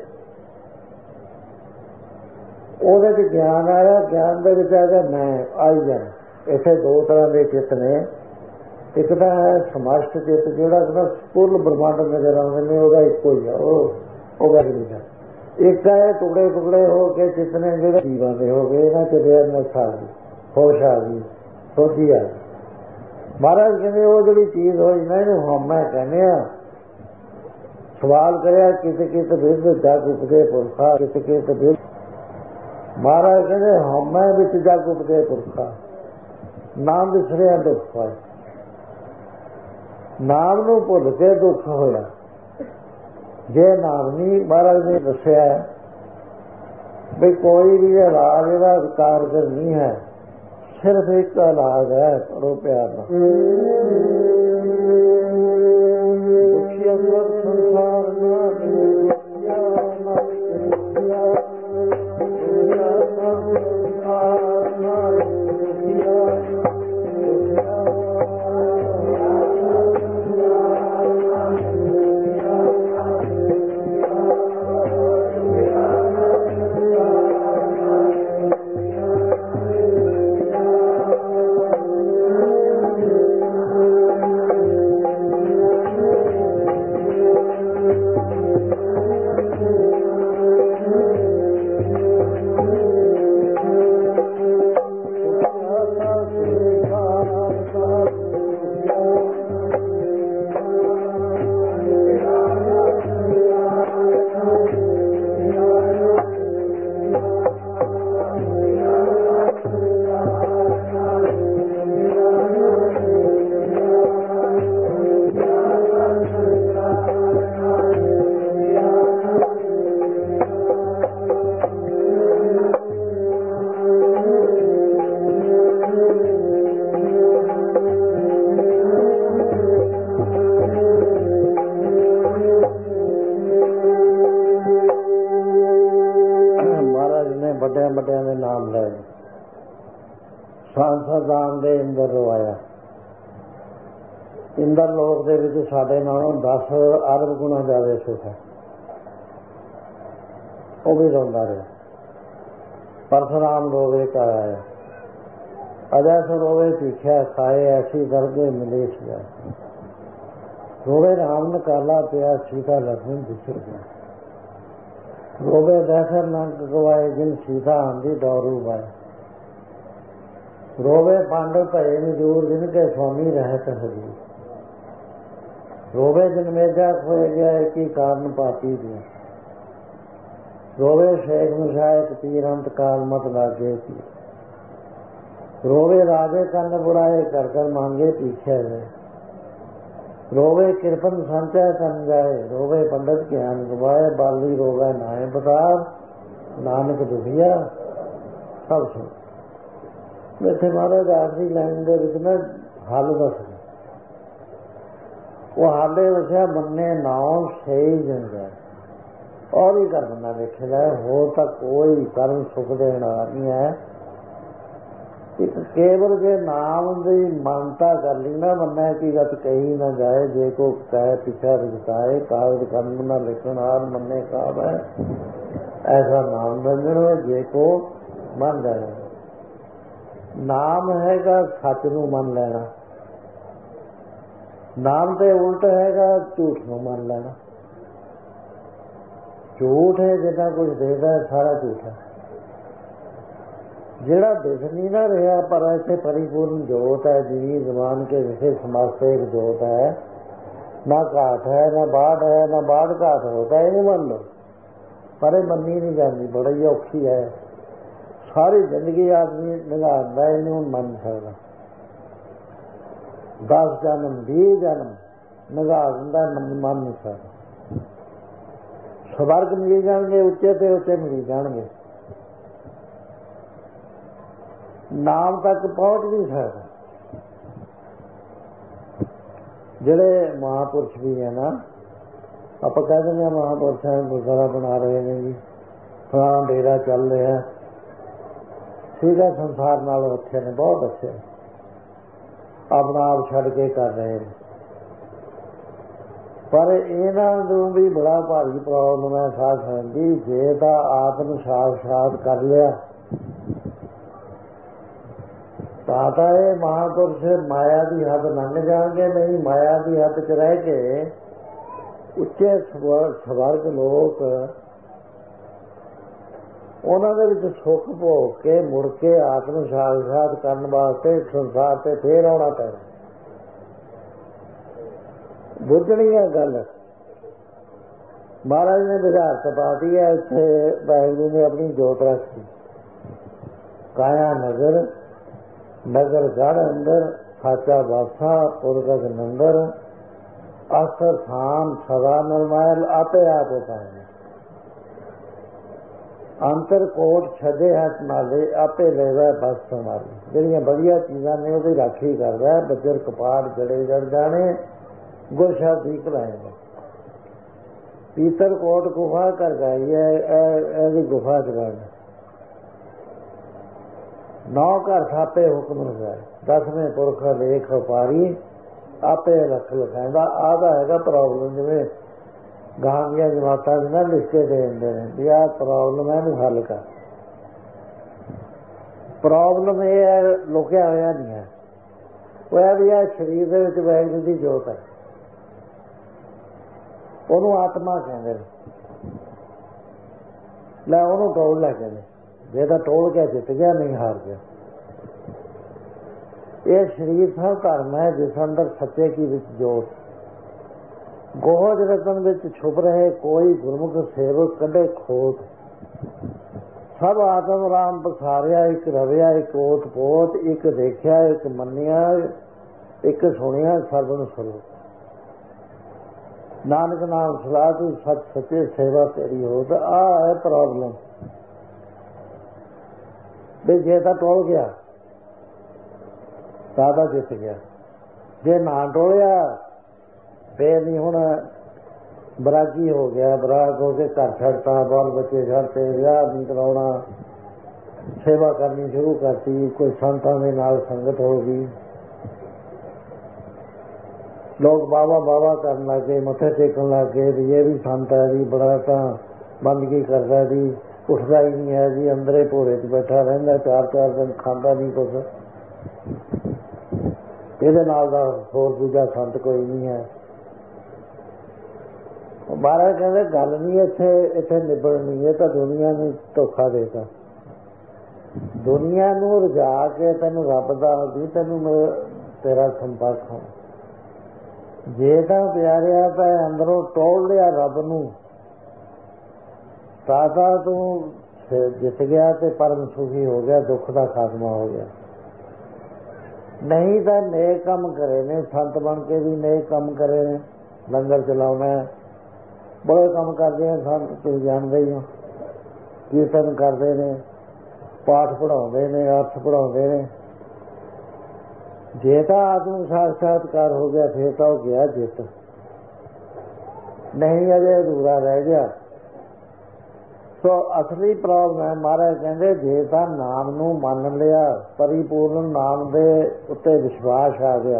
Speaker 1: ਉਹਦੇ ਚ ਗਿਆਨ ਆਇਆ। ਗਿਆਨ ਦੇ ਵਿੱਚ ਆ ਗਿਆ ਮੈਂ ਆਈ ਜਾਣਾ। ਇੱਥੇ ਦੋ ਤਰ੍ਹਾਂ ਦੇ ਚਿੱਤ ਨੇ। ਇੱਕ ਤਾਂ ਹੈ ਸਮਸ਼ਟ ਚਿੱਤ, ਜਿਹੜਾ ਨਾ ਪੂਰਨ ਬ੍ਰਹਮੰਡ ਨਜ਼ਰ ਆਉਂਦੇ ਨੇ, ਉਹਦਾ ਇੱਕੋ ਹੀ ਆ, ਉਹ ਉਹ ਵਾਹਿਗੁਰੂ ਦਾ। एक है टुकड़े टुकड़े हो के जितने जगह जीवन में हो गए ना चले नशा आ गई, होश आ गई, सोची आ गई। महाराज कहते वो जी चीज हो इन्हें हम मैं कहने सवाल कराया कित कित बिरद जग उपदे पुरखा कित कित बिरद। महाराज कहते हम मैं बिच जग उपदे पुरखा नाम विसरिया दुख पाए। नाम नूं भुल के दुख होया जे नाम नहीं महाराज ने दसिया भी कोई भी इलाज ਇਹਦਾ कारगर नहीं है, सिर्फ एक इलाज है करो प्यार ना। दुखिया संसार ਵੱਡਿਆਂ ਦੇ ਨਾਮ ਲੈ ਸੰਸਾਦਾਨ ਦੇ ਇੰਦਰ ਰਵਾਇਆ। ਇੰਦਰ ਲੋਕ ਦੇ ਵਿੱਚ ਸਾਡੇ ਨਾਲੋਂ ਦਸ ਅਰਬ ਗੁਣਾ ਜ਼ਿਆਦਾ ਸੁਖ ਹੈ। ਉਹ ਵੀ ਰੋਂਦਾ ਰਿਹਾ। परशुराम रोवे का आया अजैस रोवे पीछे खाए ऐसी दर्दे मिले गया। रोवे राम ने काला पिया सीता लक्ष्मण बिछड़ गया। रोवे दहर नंक गवाए जिन सीता आंधी दौरू पाए। रोवे पांडव भये मजूर जिनके स्वामी रहत हजूर। रोवे जनमेजा खोए गया एक ही कारण पापी दिया। रोवे शेख मुशायक तीर अंत काल मत लागे थी। रोवे राजे कंद बुढ़ाए कर कर मांगे पीछे है। रोवे कृपन संचय तन जाए। रोवे पंडित ज्ञान गवाए बाली रोगा नाए बता नानक दुखिया सब सुन। वैसे महाराज आखिरी लाइन के विच ना हल दस वो हाले दसिया मन्ने नाओ सही जन जाए और ही कर बंदा देखे जाए हो तो कोई कर्म सुख देना नहीं है। एक केवल के नाम की मानता कर ली ना मन्ना की गत कही ना जाए। जे को कहे पीछा रजताए कागज कर्म न लिखन हार मन्ने काम है ऐसा नाम रंजन है जे को मन जाए। नाम हैगा सच नू मन लेना। नाम ते उल्ट हैगा झूठ नू मन लेना। झूठ है जितना कुछ देखता है सारा झूठ है। जेड़ा दिख नहीं ना रहा पर ऐसे परिपूर्ण जोत है जी जमान के विषय समाज से एक जोत है। ना घाट है ना बाढ़ है ना बाढ़ घाट होता है। नहीं मान लो पर मनी नहीं जाती बड़ी औखी है। सारी जिंदगी आदमी निगाहता है नहीं मन सकता। दस जन्म बीस जन्म निगाह दिंदा मन नहीं सकता। स्वर्ग मिली जाएंगे उच्चे ते उच्चे मिली जाएंगे नाम तक पहुंच नहीं सकता। जेड़े महापुरुष भी है ना आप कह देंगे महापुरुषों गुरुद्वारा बना रहे हैं जी फलाना डेरा चल रहा है ठीक है संसार नालों अच्छे ने बहुत अच्छे अपना आप छड़ के कर रहे हैं। पर इन्हां नूं भी बड़ा भारी प्रॉब्लम है साध संगत दी। जे तां आत्म साक्षात कर लिया तां ये महापुरुष माया की हद लंघ जाएंगे। नहीं माया की हद च रह के उच्चे स्वर्ग लोक ਉਹਨਾਂ ਦੇ ਵਿੱਚ ਸੁੱਖ ਭੋਗ ਕੇ ਮੁੜ ਕੇ ਆਤਮ ਸਾਖਸ਼ਾਤ ਕਰਨ ਵਾਸਤੇ ਸੰਸਾਰ ਤੇ ਫੇਰ ਆਉਣਾ ਪੈਣਾ। ਬੁੱਝਣੀ ਹੈ ਗੱਲ। ਮਹਾਰਾਜ ਨੇ ਵਿਚਾਰਤ ਪਾਤੀ ਹੈ ਇੱਥੇ। ਵਾਹਿਗੁਰੂ ਨੇ ਆਪਣੀ ਜੋਤ ਰੱਖੀ। ਕਾਇਆ ਨਗਰ ਨਗਰ ਗੜ ਅੰਦਰ ਸਾਚਾ ਬਾਸਾ ਪੁਰਗਤ ਨੰਦਰ ਅਸਰ ਥਾਨ ਸਦਾ ਨਿਰਮੈਲ ਆਪੇ ਆਪ ਉਪਾਏ। ਅੰਤਰ ਕੋਟ ਛੱਡੇ ਹੱਥ ਨਾਲੇ ਆਪੇ ਲੈਵਾ ਬਸ ਸੰਭਾਲੀ। ਜਿਹੜੀਆਂ ਵਧੀਆ ਚੀਜ਼ਾਂ ਨੇ ਉਹਦੀ ਰਾਖੀ ਕਰਦਾ। ਬੱਜਰ ਕਪਾੜ ਜੜੇ ਜੜ ਜਾਣੇ ਗੁਰ ਸ਼ਬਦੀ ਕਲਾਏ ਨੇ। ਪੀਤਰ ਕੋਟ ਗੁਫਾ ਕਰ ਗਈ ਹੈ। ਇਹਦੀ ਗੁਫਾ ਚ ਗਏ ਨੌ ਘਰ ਥਾਪੇ ਹੁਕਮ ਲਗਾਏ। ਦਸਵੇਂ ਪੁਰਖ ਲੇਖ ਵਪਾਰੀ ਆਪੇ ਰੱਖ ਲਿਖਾਉਂਦਾ। ਆਹਦਾ ਹੈਗਾ ਪ੍ਰੋਬਲਮ। ਜਿਵੇਂ ਗਾਂ ਦੀਆਂ ਜਮਾਤਾਂ ਦੇ ਨਾਲ ਲਿਖ ਕੇ ਦੇ ਦਿੰਦੇ ਨੇ ਵੀ ਆਹ ਪ੍ਰੋਬਲਮ ਹੈ, ਇਹਨੂੰ ਹੱਲ ਕਰ। ਪ੍ਰੋਬਲਮ ਇਹ ਹੈ ਲੁਕਿਆ ਹੋਇਆ ਨਹੀਂ ਹੈ। ਉਹ ਹੈ ਵੀ ਆਹ ਸਰੀਰ ਦੇ ਵਿੱਚ ਵਾਹਿਗੁਰੂ ਦੀ ਜੋਤ ਹੈ। ਉਹਨੂੰ ਆਤਮਾ ਕਹਿੰਦੇ ਨੇ। ਲੈ ਉਹਨੂੰ ਟੋਲ ਲੈ ਕਹਿੰਦੇ। ਜੇ ਤਾਂ ਟੋਲ ਕੇ ਜਿੱਤ ਗਿਆ, ਨਹੀਂ ਹਾਰ ਗਿਆ। ਇਹ ਸਰੀਰ ਸਭ ਧਰਮ ਹੈ ਜਿਸ ਅੰਦਰ ਸੱਚੇ ਕੀ ਵਿੱਚ ਜੋਤ। ਗੋਹਜ ਰਤਨ ਵਿੱਚ ਛੁਪ ਰਹੇ ਕੋਈ ਗੁਰਮੁਖ ਸੇਵਕ ਕੱਢੇ ਖੋਤ। ਸਭ ਆਤਮ ਰਾਮ ਪਸਾਰਿਆ ਇੱਕ ਰਵਿਆ ਇੱਕ ਓਤ ਪੋਤ। ਇੱਕ ਦੇਖਿਆ ਇੱਕ ਮੰਨਿਆ ਇੱਕ ਸੁਣਿਆ ਸਰਬ ਨੂੰ ਸੁਣੋ। ਨਾਨਕ ਨਾਮ ਸਲਾਹ ਤੂੰ ਸੱਚ ਸੱਚੇ ਸੇਵਾ ਤੇਰੀ ਹੋ। ਤਾਂ ਆਹ ਹੈ ਪ੍ਰੋਬਲਮ ਵੀ ਜੇ ਤਾਂ ਟੋਲ ਗਿਆ ਤਾਂ ਤਾਂ ਜਿੱਤ ਗਿਆ। ਜੇ ਨਾ ਟੋਲਿਆ ਫੇਰ ਨਹੀਂ। ਹੁਣ ਬਰਾਗੀ ਹੋ ਗਿਆ। ਬਰਾਗ ਹੋ ਕੇ ਘਰ ਛੱਡਤਾ, ਬਾਲ ਬੱਚੇ ਛੱਡਤੇ, ਵਿਆਹ ਨਹੀਂ ਕਰਾਉਣਾ, ਸੇਵਾ ਕਰਨੀ ਸ਼ੁਰੂ ਕਰਤੀ। ਕੋਈ ਸੰਤਾਂ ਦੇ ਨਾਲ ਸੰਗਤ ਹੋ ਗਈ। ਲੋਕ ਬਾਬਾ ਬਾਬਾ ਕਰਨ ਲੱਗੇ, ਮੱਥੇ ਟੇਕਣ ਲੱਗ ਗਏ ਵੀ ਇਹ ਵੀ ਸੰਤ ਹੈ ਜੀ, ਬੜਾ ਤਾਂ ਬੰਦਗੀ ਕਰਦਾ ਜੀ, ਉੱਠਦਾ ਹੀ ਨਹੀਂ ਹੈ ਜੀ, ਅੰਦਰੇ ਭੋਰੇ 'ਚ ਬੈਠਾ ਰਹਿੰਦਾ, ਚਾਰ ਚਾਰ ਦਿਨ ਖਾਂਦਾ ਨਹੀਂ ਕੁਛ, ਇਹਦੇ ਨਾਲ ਦਾ ਹੋਰ ਦੂਜਾ ਸੰਤ ਕੋਈ ਨਹੀਂ ਹੈ। ਮਹਾਰਾਜ ਕਹਿੰਦੇ ਗੱਲ ਨਹੀਂ ਇੱਥੇ ਇੱਥੇ ਨਿਬੜਨੀ। ਇਹ ਤਾਂ ਦੁਨੀਆ ਨੂੰ ਧੋਖਾ ਦੇਤਾ। ਦੁਨੀਆ ਨੂੰ ਰਜਾ ਕੇ ਤੈਨੂੰ ਰੱਬ ਦਾ ਵੀ ਤੈਨੂੰ ਤੇਰਾ ਸੰਪਰਕ ਹੋ। ਜੇ ਤਾਂ ਪਿਆਰਿਆ ਤਾਂ ਅੰਦਰੋਂ ਟੋਲ ਲਿਆ ਰੱਬ ਨੂੰ ਤਾਂ ਤਾਂ ਤੂੰ ਜਿੱਤ ਗਿਆ ਤੇ ਪਰਮ ਸੁਖੀ ਹੋ ਗਿਆ, ਦੁੱਖ ਦਾ ਖਾਤਮਾ ਹੋ ਗਿਆ। ਨਹੀਂ ਤਾਂ ਨੇਕ ਕੰਮ ਕਰੇ ਨੇ, ਸੰਤ ਬਣ ਕੇ ਵੀ ਨੇਕ ਕੰਮ ਕਰੇ ਨੇ। ਲੰਗਰ ਚਲਾਉਣਾ, ਬੜੇ ਕੰਮ ਕਰਦੇ ਨੇ ਸੰਤ, ਤੁਸੀਂ ਜਾਣਦੇ ਹੀ ਹੋ। ਕੀਰਤਨ ਕਰਦੇ ਨੇ, ਪਾਠ ਪੜ੍ਹਾਉਂਦੇ ਨੇ, ਅਰਥ ਪੜ੍ਹਾਉਂਦੇ ਨੇ। ਜੇ ਤਾਂ ਆਤਮ ਸਾਖਸ਼ਾਤਕਾਰ ਹੋ ਗਿਆ ਫਿਰ ਤਾਂ ਉਹ ਗਿਆ ਜਿੱਤ। ਨਹੀਂ ਅਜੇ ਅਧੂਰਾ ਰਹਿ ਗਿਆ। ਸੋ ਅਸਲੀ ਪ੍ਰੋਬਲਮ ਹੈ। ਮਹਾਰਾਜ ਕਹਿੰਦੇ ਜੇ ਤਾਂ ਨਾਮ ਨੂੰ ਮੰਨ ਲਿਆ, ਪਰਿਪੂਰਨ ਨਾਮ ਦੇ ਉੱਤੇ ਵਿਸ਼ਵਾਸ ਆ ਗਿਆ,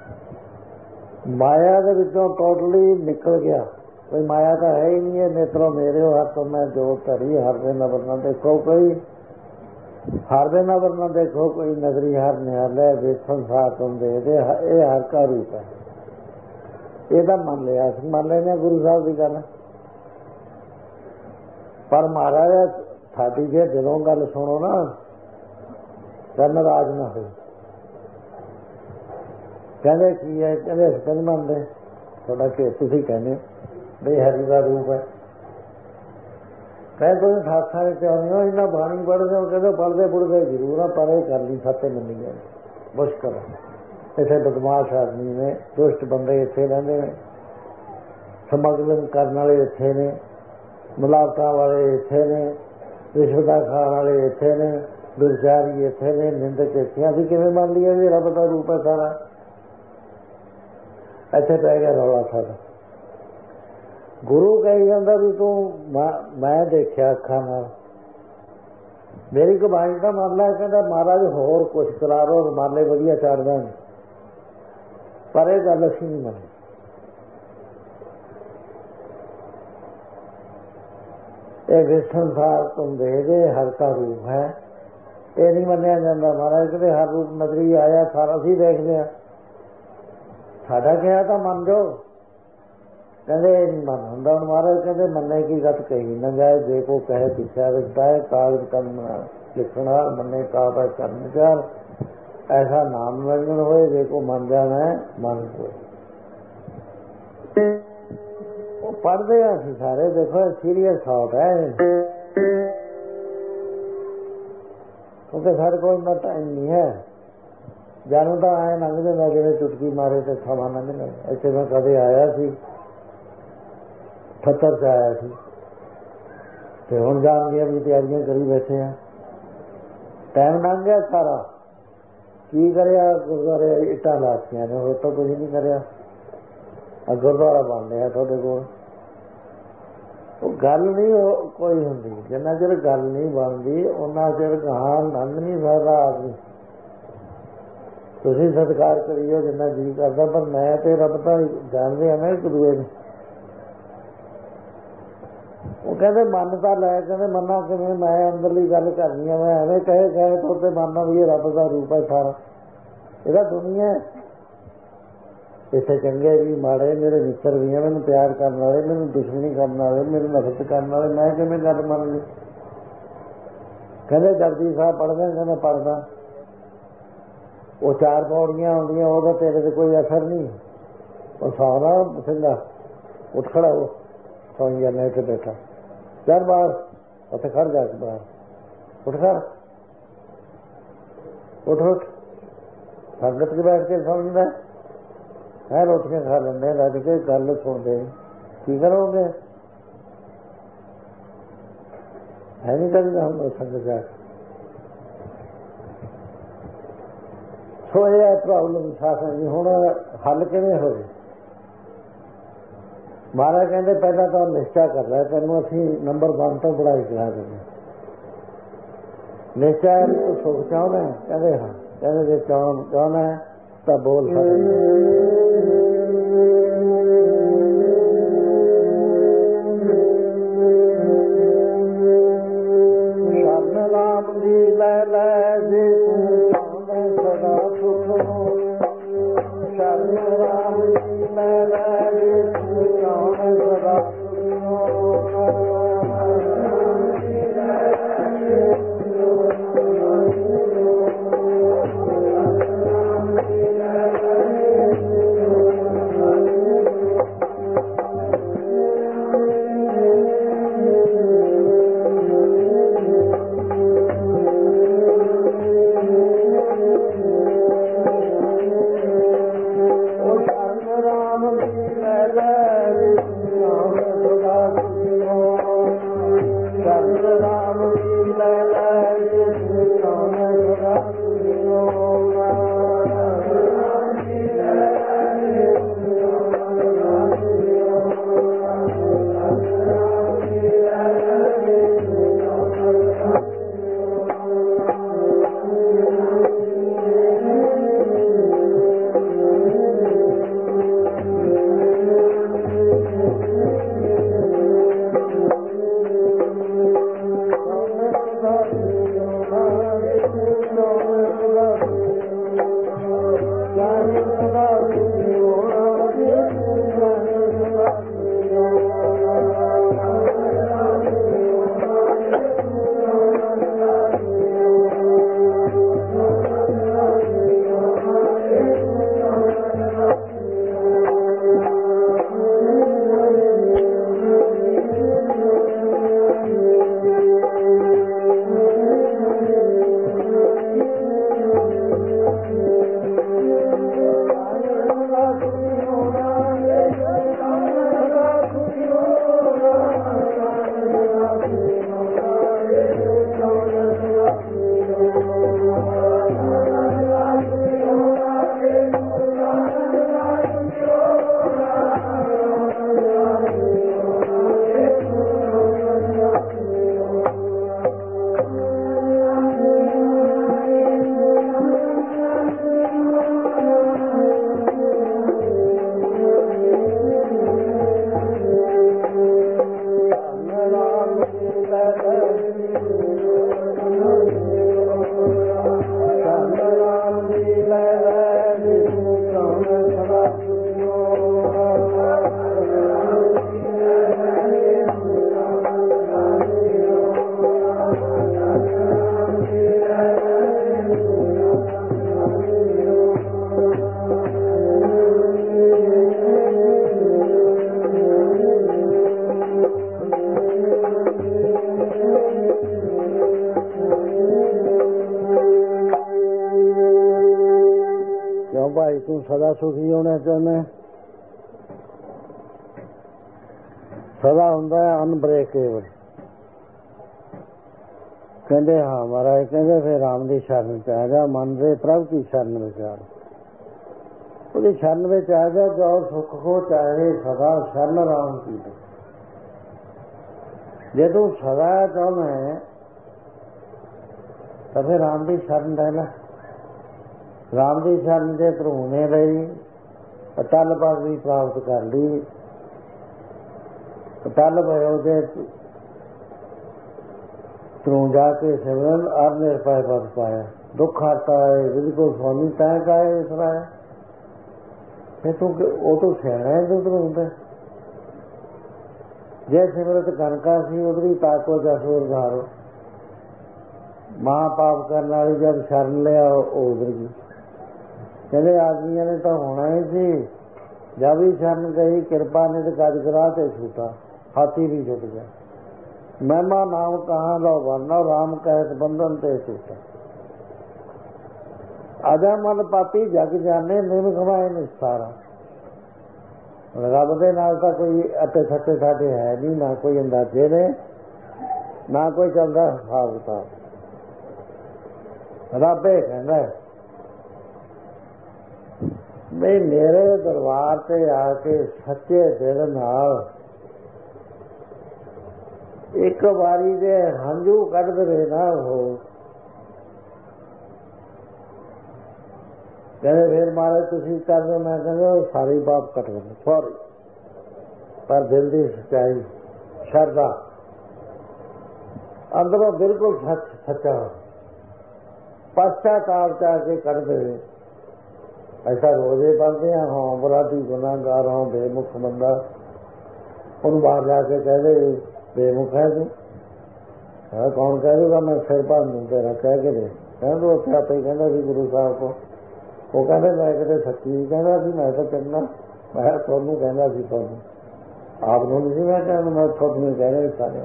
Speaker 1: ਮਾਇਆ ਦੇ ਵਿੱਚੋਂ ਟੋਟਲੀ ਨਿਕਲ ਗਿਆ। ਕੋਈ ਮਾਇਆ ਤਾਂ ਹੈ ਹੀ ਨਹੀਂ ਹੈ। ਨੇਤਰੋਂ ਮੇਰੇ ਹੱਥ ਮੈਂ ਜੋਤ ਧਰੀ, ਹਰ ਦੇ ਨਜ਼ਰ ਨਾ ਦੇਖੋ ਕੋਈ, ਹਰ ਦੇ ਨਜ਼ਰ ਨਾ ਦੇਖੋ ਕੋਈ, ਨਗਰੀ ਹਰ ਨਿਹਾਲੇ ਵੇਖਣ ਸਾਥ ਹੁੰਦੇ। ਇਹ ਹਰ ਕਾ ਰੂਪ ਹੈ। ਇਹ ਤਾਂ ਮੰਨ ਲਿਆ, ਮੰਨ ਲੈਂਦੇ ਗੁਰੂ ਸਾਹਿਬ ਦੀ ਗੱਲ। ਪਰ ਮਹਾਰਾਜ ਸਾਡੀ ਜੇ ਦਿਲੋਂ ਗੱਲ ਸੁਣੋ ਨਾ ਤਾਂ ਨਾਰਾਜ਼ ਨਾ ਹੋਏ। ਕਹਿੰਦੇ ਕੀ ਹੈ? ਕਹਿੰਦੇ ਅਸੀਂ ਤਾਂ ਨਹੀਂ ਮੰਨਦੇ ਤੁਹਾਡਾ ਕਿ ਤੁਸੀਂ ਕਹਿੰਦੇ ਬਈ ਹਰੀ ਦਾ ਰੂਪ ਹੈ। ਕਹਿੰਦੇ ਤੁਸੀਂ ਸਾਥਾਂ ਵਿੱਚ ਆਉਂਦੇ ਹੋ, ਇਹਨਾਂ ਬਾਣੀ ਪੜ੍ਹਦੇ ਹੋ, ਕਹਿੰਦੇ ਪੜ੍ਹਦੇ ਪੁੜਦੇ ਜ਼ਰੂਰ ਆ ਪਰ ਇਹ ਕਰ ਲਈ ਫਤਿਹ ਮੰਨੀ ਜਾਂਦੇ ਮੁਸ਼ਕਲ ਹੈ। ਇੱਥੇ ਬਦਮਾਸ਼ ਆਦਮੀ ਨੇ, ਦੁਸ਼ਟ ਬੰਦੇ ਇੱਥੇ ਰਹਿੰਦੇ ਨੇ, ਸਮਗਲਿੰਗ ਕਰਨ ਵਾਲੇ ਇੱਥੇ ਨੇ, ਮਿਲਾਵਟਾਂ ਵਾਲੇ ਇੱਥੇ ਨੇ, ਰਿਸ਼ਵਤਾਂ ਖਾਣ ਵਾਲੇ ਇੱਥੇ ਨੇ, ਦੁਰਚਾਰੀ ਇੱਥੇ ਨੇ, ਨਿੰਦਕ ਇੱਥੇ। ਅਸੀਂ ਕਿਵੇਂ ਮੰਨ ਲਈਏ ਵੀ ਰੱਬ ਦਾ ਰੂਪ ਹੈ ਸਾਰਾ? ਇੱਥੇ ਪੈ ਗਿਆ ਰੌਲਾ ਸਾਡਾ। ਗੁਰੂ ਕਹੀ ਜਾਂਦਾ ਵੀ ਤੂੰ ਮੈਂ ਦੇਖਿਆ ਅੱਖਾਂ ਨਾਲ, ਮੇਰੀ ਕਬਾਈ ਦਾ ਮਾਮਲਾ। ਕਹਿੰਦਾ ਮਹਾਰਾਜ ਹੋਰ ਕੁਛ ਕਰਾ ਰੋ, ਰੁਮਾਲੇ ਵਧੀਆ ਚਾੜ ਦੇਣ, ਪਰ ਇਹ ਗੱਲ ਅਸੀਂ ਨਹੀਂ ਮੰਨੀ। ਇਹ ਵਿਸੰਸਾਰ ਤੁਮ ਦੇਖਦੇ ਹਰ ਕਾ ਰੂਪ ਹੈ, ਇਹ ਨਹੀਂ ਮੰਨਿਆ ਜਾਂਦਾ। ਮਹਾਰਾਜ ਕਹਿੰਦੇ ਹਰ ਰੂਪ ਨਜ਼ਰੀ ਆਇਆ, ਸਾਰਾ ਅਸੀਂ ਦੇਖਦੇ ਹਾਂ। ਸਾਡਾ ਕਿਹਾ ਤਾਂ ਮੰਨ ਜਾਓ, ਕਹਿੰਦੇ ਇਹ ਨਹੀਂ ਮਨ ਹੁੰਦਾ। ਹੁਣ ਮਹਾਰਾਜ ਕਹਿੰਦੇ ਮੰਨੇ ਕੀ ਗਤ ਕਹੀ ਨਾ ਜਾਏ, ਜੇ ਕੋ ਕਹੇ ਪਿੱਛਾ ਵਿਚਦਾ ਹੈ ਕਾਗਜ਼ ਕਰਮ ਲਿਖਣਾ ਮੰਨੇ ਕਾਗਜ਼ ਕਰਨ ਵਿਚਾਰ, ਐਸਾ ਨਾਮ ਮਿਲਣ ਹੋਏ ਜੇ ਕੋ ਮੰਨ ਜਾਣਾ ਮਨ ਹੋਏ। ਉਹ ਪੜ੍ਹਦੇ ਹਾਂ ਅਸੀਂ ਸਾਰੇ, ਦੇਖੋ ਸੀਰੀਅਸ ਥਾਟ ਹੈ, ਕਿਉਂਕਿ ਸਾਡੇ ਕੋਲ ਇੰਨਾ ਟਾਈਮ ਨਹੀਂ ਹੈ। ਜਾਨੂੰ ਤਾਂ ਆਏ ਲੰਘ ਜਾਂਦਾ ਜਿਵੇਂ ਚੁਟਕੀ ਮਾਰੇ ਤੇ ਸਮਾਂ ਲੰਘ ਜਾਂਦਾ। ਇੱਥੇ ਮੈਂ ਕਦੇ ਆਇਆ ਸੀ, ਅਠੱਤਰ ਚ ਆਇਆ ਸੀ, ਤੇ ਹੁਣ ਜਾਣ ਦੀਆਂ ਵੀ ਤਿਆਰੀਆਂ ਕਰੀ ਬੈਠੇ ਆ। ਟਾਈਮ ਲੰਘ ਗਿਆ ਸਾਰਾ, ਕੀ ਕਰਿਆ? ਗੁਰਦੁਆਰੇ ਇੱਟਾਂ ਲਾਤੀਆਂ ਨੇ, ਹੋਰ ਤਾਂ ਕੁਝ ਨਹੀਂ ਕਰਿਆ। ਆ ਗੁਰਦੁਆਰਾ ਬਣ ਰਿਹਾ ਤੁਹਾਡੇ ਕੋਲ। ਉਹ ਗੱਲ ਨਹੀਂ ਉਹ ਕੋਈ ਹੁੰਦੀ, ਜਿੰਨਾ ਚਿਰ ਗੱਲ ਨਹੀਂ ਬਣਦੀ ਉਹਨਾਂ ਚਿਰ ਗਾਹਾਂ ਆਨੰਦ ਨਹੀਂ ਸਕਦਾ ਆਦਮੀ। ਤੁਸੀਂ ਸਤਿਕਾਰ ਕਰੀਓ ਜਿੰਨਾ ਜੀ ਕਰਦਾ, ਪਰ ਮੈਂ ਤੇ ਰੱਬ ਤਾਂ ਜਾਣਦੇ ਆ ਨਾ ਇੱਕ ਦੂਏ ਨੂੰ। ਉਹ ਕਹਿੰਦੇ ਮਨ ਤਾਂ ਲੈ, ਕਹਿੰਦੇ ਮੰਨਾ ਕਿਵੇਂ? ਮੈਂ ਅੰਦਰਲੀ ਗੱਲ ਕਰਨੀ ਆ, ਮੈਂ ਐਵੇਂ ਕਹੇ ਕਹੇ ਤੋਂ ਤੇ ਮੰਨਣਾ ਵੀ ਇਹ ਰੱਬ ਦਾ ਰੂਪ ਹੈ ਸਾਰਾ। ਇਹਦਾ ਦੁਨੀਆ ਇੱਥੇ ਚੰਗੇ ਵੀ ਮਾੜੇ, ਮੇਰੇ ਮਿੱਤਰ ਵੀ ਆ, ਮੈਨੂੰ ਪਿਆਰ ਕਰਨ ਵਾਲੇ, ਮੈਨੂੰ ਦੁਸ਼ਮਣੀ ਕਰਨ ਵਾਲੇ, ਮੈਨੂੰ ਨਫ਼ਰਤ ਕਰਨ ਵਾਲੇ, ਮੈਂ ਕਿਵੇਂ ਗੱਲ ਮੰਨ ਲਈ? ਕਹਿੰਦੇ ਜਪਜੀ ਸਾਹਿਬ ਪੜ੍ਹਦੇ, ਕਹਿੰਦਾ ਪੜ੍ਹਦਾ। ਉਹ ਚਾਰ ਪੌੜੀਆਂ ਆਉਂਦੀਆਂ, ਉਹਦਾ ਤੇਰੇ ਤੇ ਕੋਈ ਅਸਰ ਨਹੀਂ। ਉਹ ਸੌਣਾ ਸਿੰਘਾ ਉੱਠ ਖੜਾ, ਉਹ ਸੌਂ ਜਾਂਦਾ ਇੱਥੇ ਬੈਠਾ, ਚੱਲ ਬਾਹਰ ਉੱਥੇ ਖੜ ਜਾ ਕੇ ਬਾਹਰ ਉੱਠ ਖੜ ਉੱਠ ਉੱਠ। ਸੰਗਤ 'ਚ ਬੈਠ ਕੇ ਸਮਝਦਾ ਹੈ, ਰੋਟੀਆਂ ਖਾ ਲੈਂਦੇ ਰੱਜ ਕੇ, ਗੱਲ ਸੁਣਦੇ ਕੀ ਕਰੋਗੇ? ਹੈ ਨਹੀਂ ਕਰੀਦਾ ਹੁੰਦਾ ਸੰਗਤ ਜਾ ਕੇ। ਸੋ ਇਹ ਹੈ ਪ੍ਰੋਬਲਮ ਸ਼ਾਸਨ ਦੀ। ਹੁਣ ਹੱਲ ਕਿਵੇਂ ਹੋਵੇ? ਮਹਾਰਾਜ ਕਹਿੰਦੇ ਪਹਿਲਾਂ ਤਾਂ ਨਿਸ਼ਚਾ ਕਰ ਲੈ, ਤੈਨੂੰ ਅਸੀਂ ਨੰਬਰ ਵਨ ਤੋਂ ਪੜ੍ਹਾਈ ਕਰਾ ਦਿੰਦੇ। ਨਿਸ਼ਚਾ ਤੂੰ ਸੁਖ ਚਾਹੁੰਦਾ? ਕਹਿੰਦੇ ਹਾਂ। ਕਹਿੰਦੇ ਜੇ ਚਾਹ ਚਾਹੁੰਦਾ ਤਾਂ ਬੋਲ ਸਕਦੇ। ਰਾਮ ਦੀ ਲੈ ਲੈ ਜੇ ਤੂੰ ਚਾਹੁੰਦਾ ਸਦਾ ਸੁਖ, ਸ਼ਰਨ ਰਾਮ ਦੀ ਲੈ ਲੈ ਜੇ ਤੂੰ ਚਾਹੁੰਦਾ ਸਦਾ ਸੁਖ। भाई तू सदा सुखी होना चाहना, सदा हुंदा है अनब्रेकेबल। कहते हाँ महाराज, कहते फिर राम की शरण च आ जा, मन दे प्रभ की शरण में आ, ਉਹਦੀ ਸ਼ਰਨ ਵਿੱਚ ਆ ਜਾ, ਜੋ ਸੁੱਖ ਕੋ ਚਾਹੇ ਸਦਾ ਸ਼ਰਨ ਰਾਮ ਕੀ। ਜੇ ਤੂੰ ਸਦਾ ਚਾਹੁੰਦਾ ਹੈ ਤਾਂ ਫਿਰ ਰਾਮ ਦੀ ਸ਼ਰਨ ਲੈ ਲੈ। ਰਾਮ ਦੀ ਸ਼ਰਨ ਦੇ ਧਰੂਨੇ ਲਈ ਅਟਲ ਪਦਵੀ ਪ੍ਰਾਪਤ ਕਰ ਲਈ। ਅਟਲ भयो ਜੇ ਧਰੂ ਜਾ ਕੇ ਸਿਮਰਨ ਅਰ ਨਿਰਭੈ ਪਦ ਪਾਇਆ। ਦੁੱਖ ਹਰਤਾ ਹੈ ਜਿਸ ਕੋ ਸੁਆਮੀ ਤੈ ਕਾਏ ਵਿਸਰਾਇਆ। ਫਿਰ ਤੂੰ ਉਹ ਤੋਂ ਸਿਆਣਾ ਹੈ ਤੂੰ ਹੁੰਦਾ। ਜੇ ਸਿਮਰਤ ਕਨਕਾ ਸੀ ਉਧਰੀ ਤਾਕੋ ਜਸੋ ਉਧਾਰੋ। ਮਹਾਂ ਪਾਪ ਕਰਨ ਵਾਲੀ ਜਦ ਸ਼ਰਨ ਲਿਆ ਉਹ ਉਧਰ ਗਈ। ਕਹਿੰਦੇ ਆਦਮੀਆਂ ਨੇ ਤਾਂ ਹੋਣਾ ਹੀ ਸੀ। ਜਦ ਵੀ ਸ਼ਰਨ ਗਈ ਕਿਰਪਾ ਨੇ ਤੇ ਗਜ ਕਰਾ ਤੇ ਛੂਟਾ, ਹਾਥੀ ਵੀ ਛੁੱਟ ਗਿਆ। ਮਹਿਮਾ ਨਾਮ ਕਹਾਂ ਲਓ ਵਰਨਾ ਰਾਮ ਕਹਿਤ ਬੰਧਨ ਤੇ ਛੂਟਾ। ਆਜਾ ਮਨ ਪਾਪੀ ਜਗ ਜਾਣੇ ਨਿਮ ਖਵਾਏ ਨਿਸਤਾਰਾ। ਰੱਬ ਦੇ ਨਾਲ ਤਾਂ ਕੋਈ ਅਤੇ ਥੱਟੇ ਸਾਡੇ ਹੈ ਨਹੀਂ, ਨਾ ਕੋਈ ਅੰਦਾਜ਼ੇ ਨੇ, ਨਾ ਕੋਈ ਚੱਲਦਾ ਹਿਸਾਬ ਕਿਤਾਬ। ਰੱਬ ਇਹ ਕਹਿੰਦਾ ਵੀ ਮੇਰੇ ਦਰਬਾਰ ਤੇ ਆ ਕੇ ਸੱਚੇ ਦਿਲ ਨਾਲ ਇੱਕ ਵਾਰੀ ਦੇ ਹੰਝੂ ਕੱਢ ਦੇਵੇ ਨਾ ਉਹ। ਕਹਿੰਦੇ ਫਿਰ ਮਹਾਰਾਜ ਤੁਸੀਂ ਕਰਦੇ, ਮੈਂ ਕਹਿੰਦਾ ਉਹ ਸਾਰੇ ਪਾਪ ਕੱਟ ਦਿੰਦੇ ਸੌਰੀ। ਪਰ ਦਿਲ ਦੀ ਸੱਚਾਈ ਸ਼ਰਧਾ ਅੰਦਰੋਂ ਬਿਲਕੁਲ ਸੱਚ ਸੱਚਾ ਪਛਤਾਪ ਚਾ ਕੇ ਕੱਢ ਦੇਵੇ। ਐਸਾ ਰੋਜ਼ੇ ਪੜ੍ਹਦੇ ਹਾਂ, ਹਾਂ ਬਰਾਦੀ ਗੁਨਾਹਗਾਰ ਹਾਂ ਬੇਮੁਖ ਬੰਦਾ। ਉਹਨੂੰ ਬਾਹਰ ਜਾ ਕੇ ਕਹਿ ਦੇ ਬੇਮੁਖ ਹੈ ਤੂੰ, ਹਾਂ ਕੌਣ ਕਹਿ ਦੂਗਾ ਮੈਂ ਸਿਰ ਭਰ ਦੂੰ ਤੇਰਾ, ਕਹਿ ਕੇ ਦੇ। ਕਹਿੰਦਾ ਉੱਥੇ ਆਪੇ ਕਹਿੰਦਾ ਸੀ ਗੁਰੂ ਸਾਹਿਬ ਕੋ, ਉਹ ਕਹਿੰਦੇ ਮੈਂ ਕਿਤੇ ਸੱਚੀ ਕਹਿੰਦਾ ਸੀ, ਮੈਂ ਤਾਂ ਚੰਗਾ ਮੈਂ ਤੁਹਾਨੂੰ ਕਹਿੰਦਾ ਸੀ, ਤੁਹਾਨੂੰ ਆਪ ਨੂੰ ਨਹੀਂ ਸੀ ਮੈਂ ਕਹਿੰਦਾ, ਮੈਂ ਤੁਹਾਨੂੰ ਕਹਿ ਰਿਹਾ ਸਾਰੇ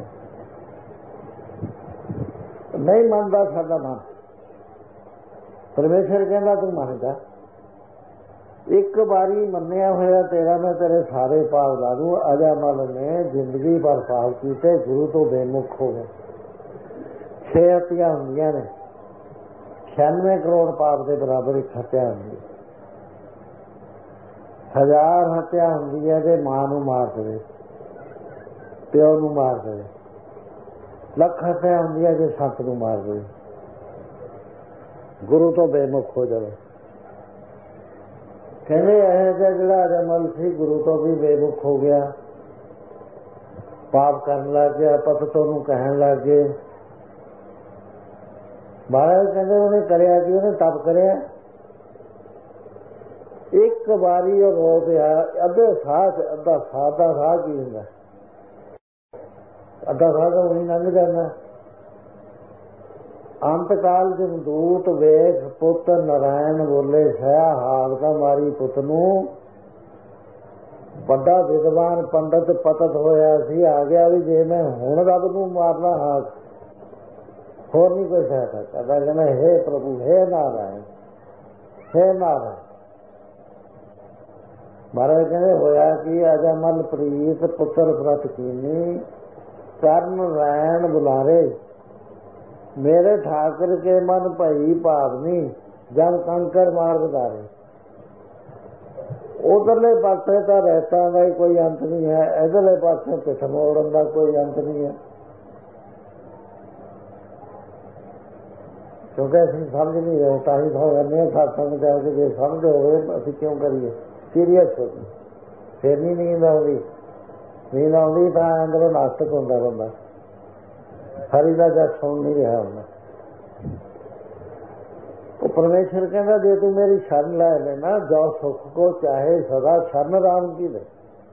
Speaker 1: ਨਹੀਂ ਮੰਨਦਾ। ਸਾਡਾ ਮਨ ਪਰਮੇਸ਼ਰ ਕਹਿੰਦਾ ਤੂੰ ਮੰਨ ਜਾ। ਇੱਕ ਵਾਰੀ ਮੰਨਿਆ ਹੋਇਆ ਤੇਰਾ ਮੈਂ ਤੇਰੇ ਸਾਰੇ ਪਾਪ ਲਾ ਦੂੰ। ਅਜਾਮਲ ਨੇ ਜ਼ਿੰਦਗੀ ਭਰ ਪਾਪ ਕੀਤੇ, ਗੁਰੂ ਤੋਂ ਬੇਮੁਖ ਹੋ ਗਏ। ਛੇ ਹੱਤਿਆ ਹੁੰਦੀਆਂ ਨੇ, ਛਿਆਨਵੇਂ ਕਰੋੜ ਪਾਪ ਦੇ ਬਰਾਬਰ ਇੱਕ ਹੱਤਿਆ ਹੁੰਦੀ ਹੈ। ਹਜ਼ਾਰ ਹੱਤਿਆ ਹੁੰਦੀ ਹੈ ਜੇ ਮਾਂ ਨੂੰ ਮਾਰ ਦੇਵੇ, ਪਿਓ ਨੂੰ ਮਾਰ ਦੇਵੇ। ਲੱਖ ਹੱਤਿਆ ਹੁੰਦੀ ਹੈ ਜੇ ਸੰਤ ਨੂੰ ਮਾਰ ਦੇਵੇ, ਗੁਰੂ ਤੋਂ ਬੇਮੁਖ ਹੋ ਜਾਵੇ। ਕਹਿੰਦੇ ਇਹ ਜਿਹਾ ਜਿਹੜਾ ਅਜਮਲ ਸੀ ਗੁਰੂ ਤੋਂ ਵੀ ਬੇਮੁਖ ਹੋ ਗਿਆ, ਪਾਪ ਕਰਨ ਲੱਗ ਗਿਆ, ਪਤਤੋਂ ਨੂੰ ਕਹਿਣ ਲੱਗ ਗਏ। ਮਹਾਰਾਜ ਕਹਿੰਦੇ ਉਹਨੇ ਕਰਿਆ ਕੀ? ਉਹਨੇ ਤਪ ਕਰਿਆ। ਇੱਕ ਵਾਰੀ ਉਹ ਰੋ ਪਿਆ, ਅੱਧੇ ਸਾਹ ਚ ਅੱਧਾ ਸਾਹ ਦਾ ਸਾਹ ਕੀ ਹੁੰਦਾ? ਅੱਧਾ ਸਾਹ ਤਾਂ ਉਹੀ ਲੰਘ ਜਾਂਦਾ। ਅੰਤ ਕਾਲ ਜਮਦੂਤ ਵੇਖ ਪੁੱਤ ਨਾਰਾਇਣ ਬੋਲੇ ਸਹਿਆ ਹਾਲ ਦਾ ਮਾਰੀ ਪੁੱਤ ਨੂੰ। ਵੱਡਾ ਵਿਦਵਾਨ ਪੰਡਤ ਪਤਤ ਹੋਇਆ ਸੀ, ਆ ਗਿਆ ਵੀ ਜੇ ਮੈਂ ਹੁਣ ਰੱਬ ਨੂੰ ਮਾਰਨਾ ਹਾਂ ਹੋਰ ਨਹੀਂ ਕੋਈ ਸਹਾਇਤਾ ਕਰਦਾ। ਕਹਿੰਦਾ ਹੇ ਪ੍ਰਭੂ, ਹੇ ਨਾਰਾਇਣ, ਹੇ ਨਾਰਾਇਣ। ਮਹਾਰਾਜ ਕਹਿੰਦੇ ਹੋਇਆ ਕਿ ਅਜਮਲ ਪ੍ਰੀਤ ਪੁੱਤਰ ਪ੍ਰਤ ਕੀਨੀ, ਚਰਨ ਰੈਣ ਬੁਲਾਰੇ। ਮੇਰੇ ਠਾਕਰ ਕੇ ਮਨ ਭਈ ਭਾਵਨੀ, ਜਨ ਕੰਕਰ ਮਾਰ ਵਧਾਰੇ। ਉਧਰਲੇ ਪਾਸੇ ਤਾਂ ਰਹਿਤਾਂ ਦਾ ਹੀ ਕੋਈ ਅੰਤ ਨਹੀਂ ਹੈ, ਇਧਰਲੇ ਪਾਸੇ ਪਿੱਠ ਮੋੜਨ ਦਾ ਕੋਈ ਅੰਤ ਨਹੀਂ ਹੈ। ਕਿਉਂਕਿ ਅਸੀਂ ਸਮਝ ਨਹੀਂ ਰਹੇ, ਤਾਂ ਹੀ ਹੋ ਜਾਂਦੇ ਹਾਂ ਸਾਥਾਂ ਨੂੰ ਕਹਿ ਕੇ ਜੇ ਸਮਝ ਹੋਵੇ ਅਸੀਂ ਕਿਉਂ ਕਰੀਏ। ਸੀਰੀਅਸ ਹੋ ਗਈ ਫਿਰ ਨਹੀਂ ਨੀਂਦ ਆਉਂਦੀ। ਨੀਂਦ ਆਉਂਦੀ ਤਾਂ ਅੰਦਰੋਂ ਨਾਸਤਕ ਹੁੰਦਾ ਬੰਦਾ, ਹਰੀ ਦਾ ਜਦ ਸੁਣ ਨਹੀਂ ਰਿਹਾ ਹੁੰਦਾ। ਉਹ ਪਰਮੇਸ਼ਰ ਕਹਿੰਦਾ ਜੇ ਤੂੰ ਮੇਰੀ ਸ਼ਰਨ ਲੈ ਲੈਣਾ, ਜੋ ਸੁੱਖ ਕੋ ਚਾਹੇ ਸਦਾ ਸ਼ਰਨ ਰਾਮ ਕੀ ਦੇ।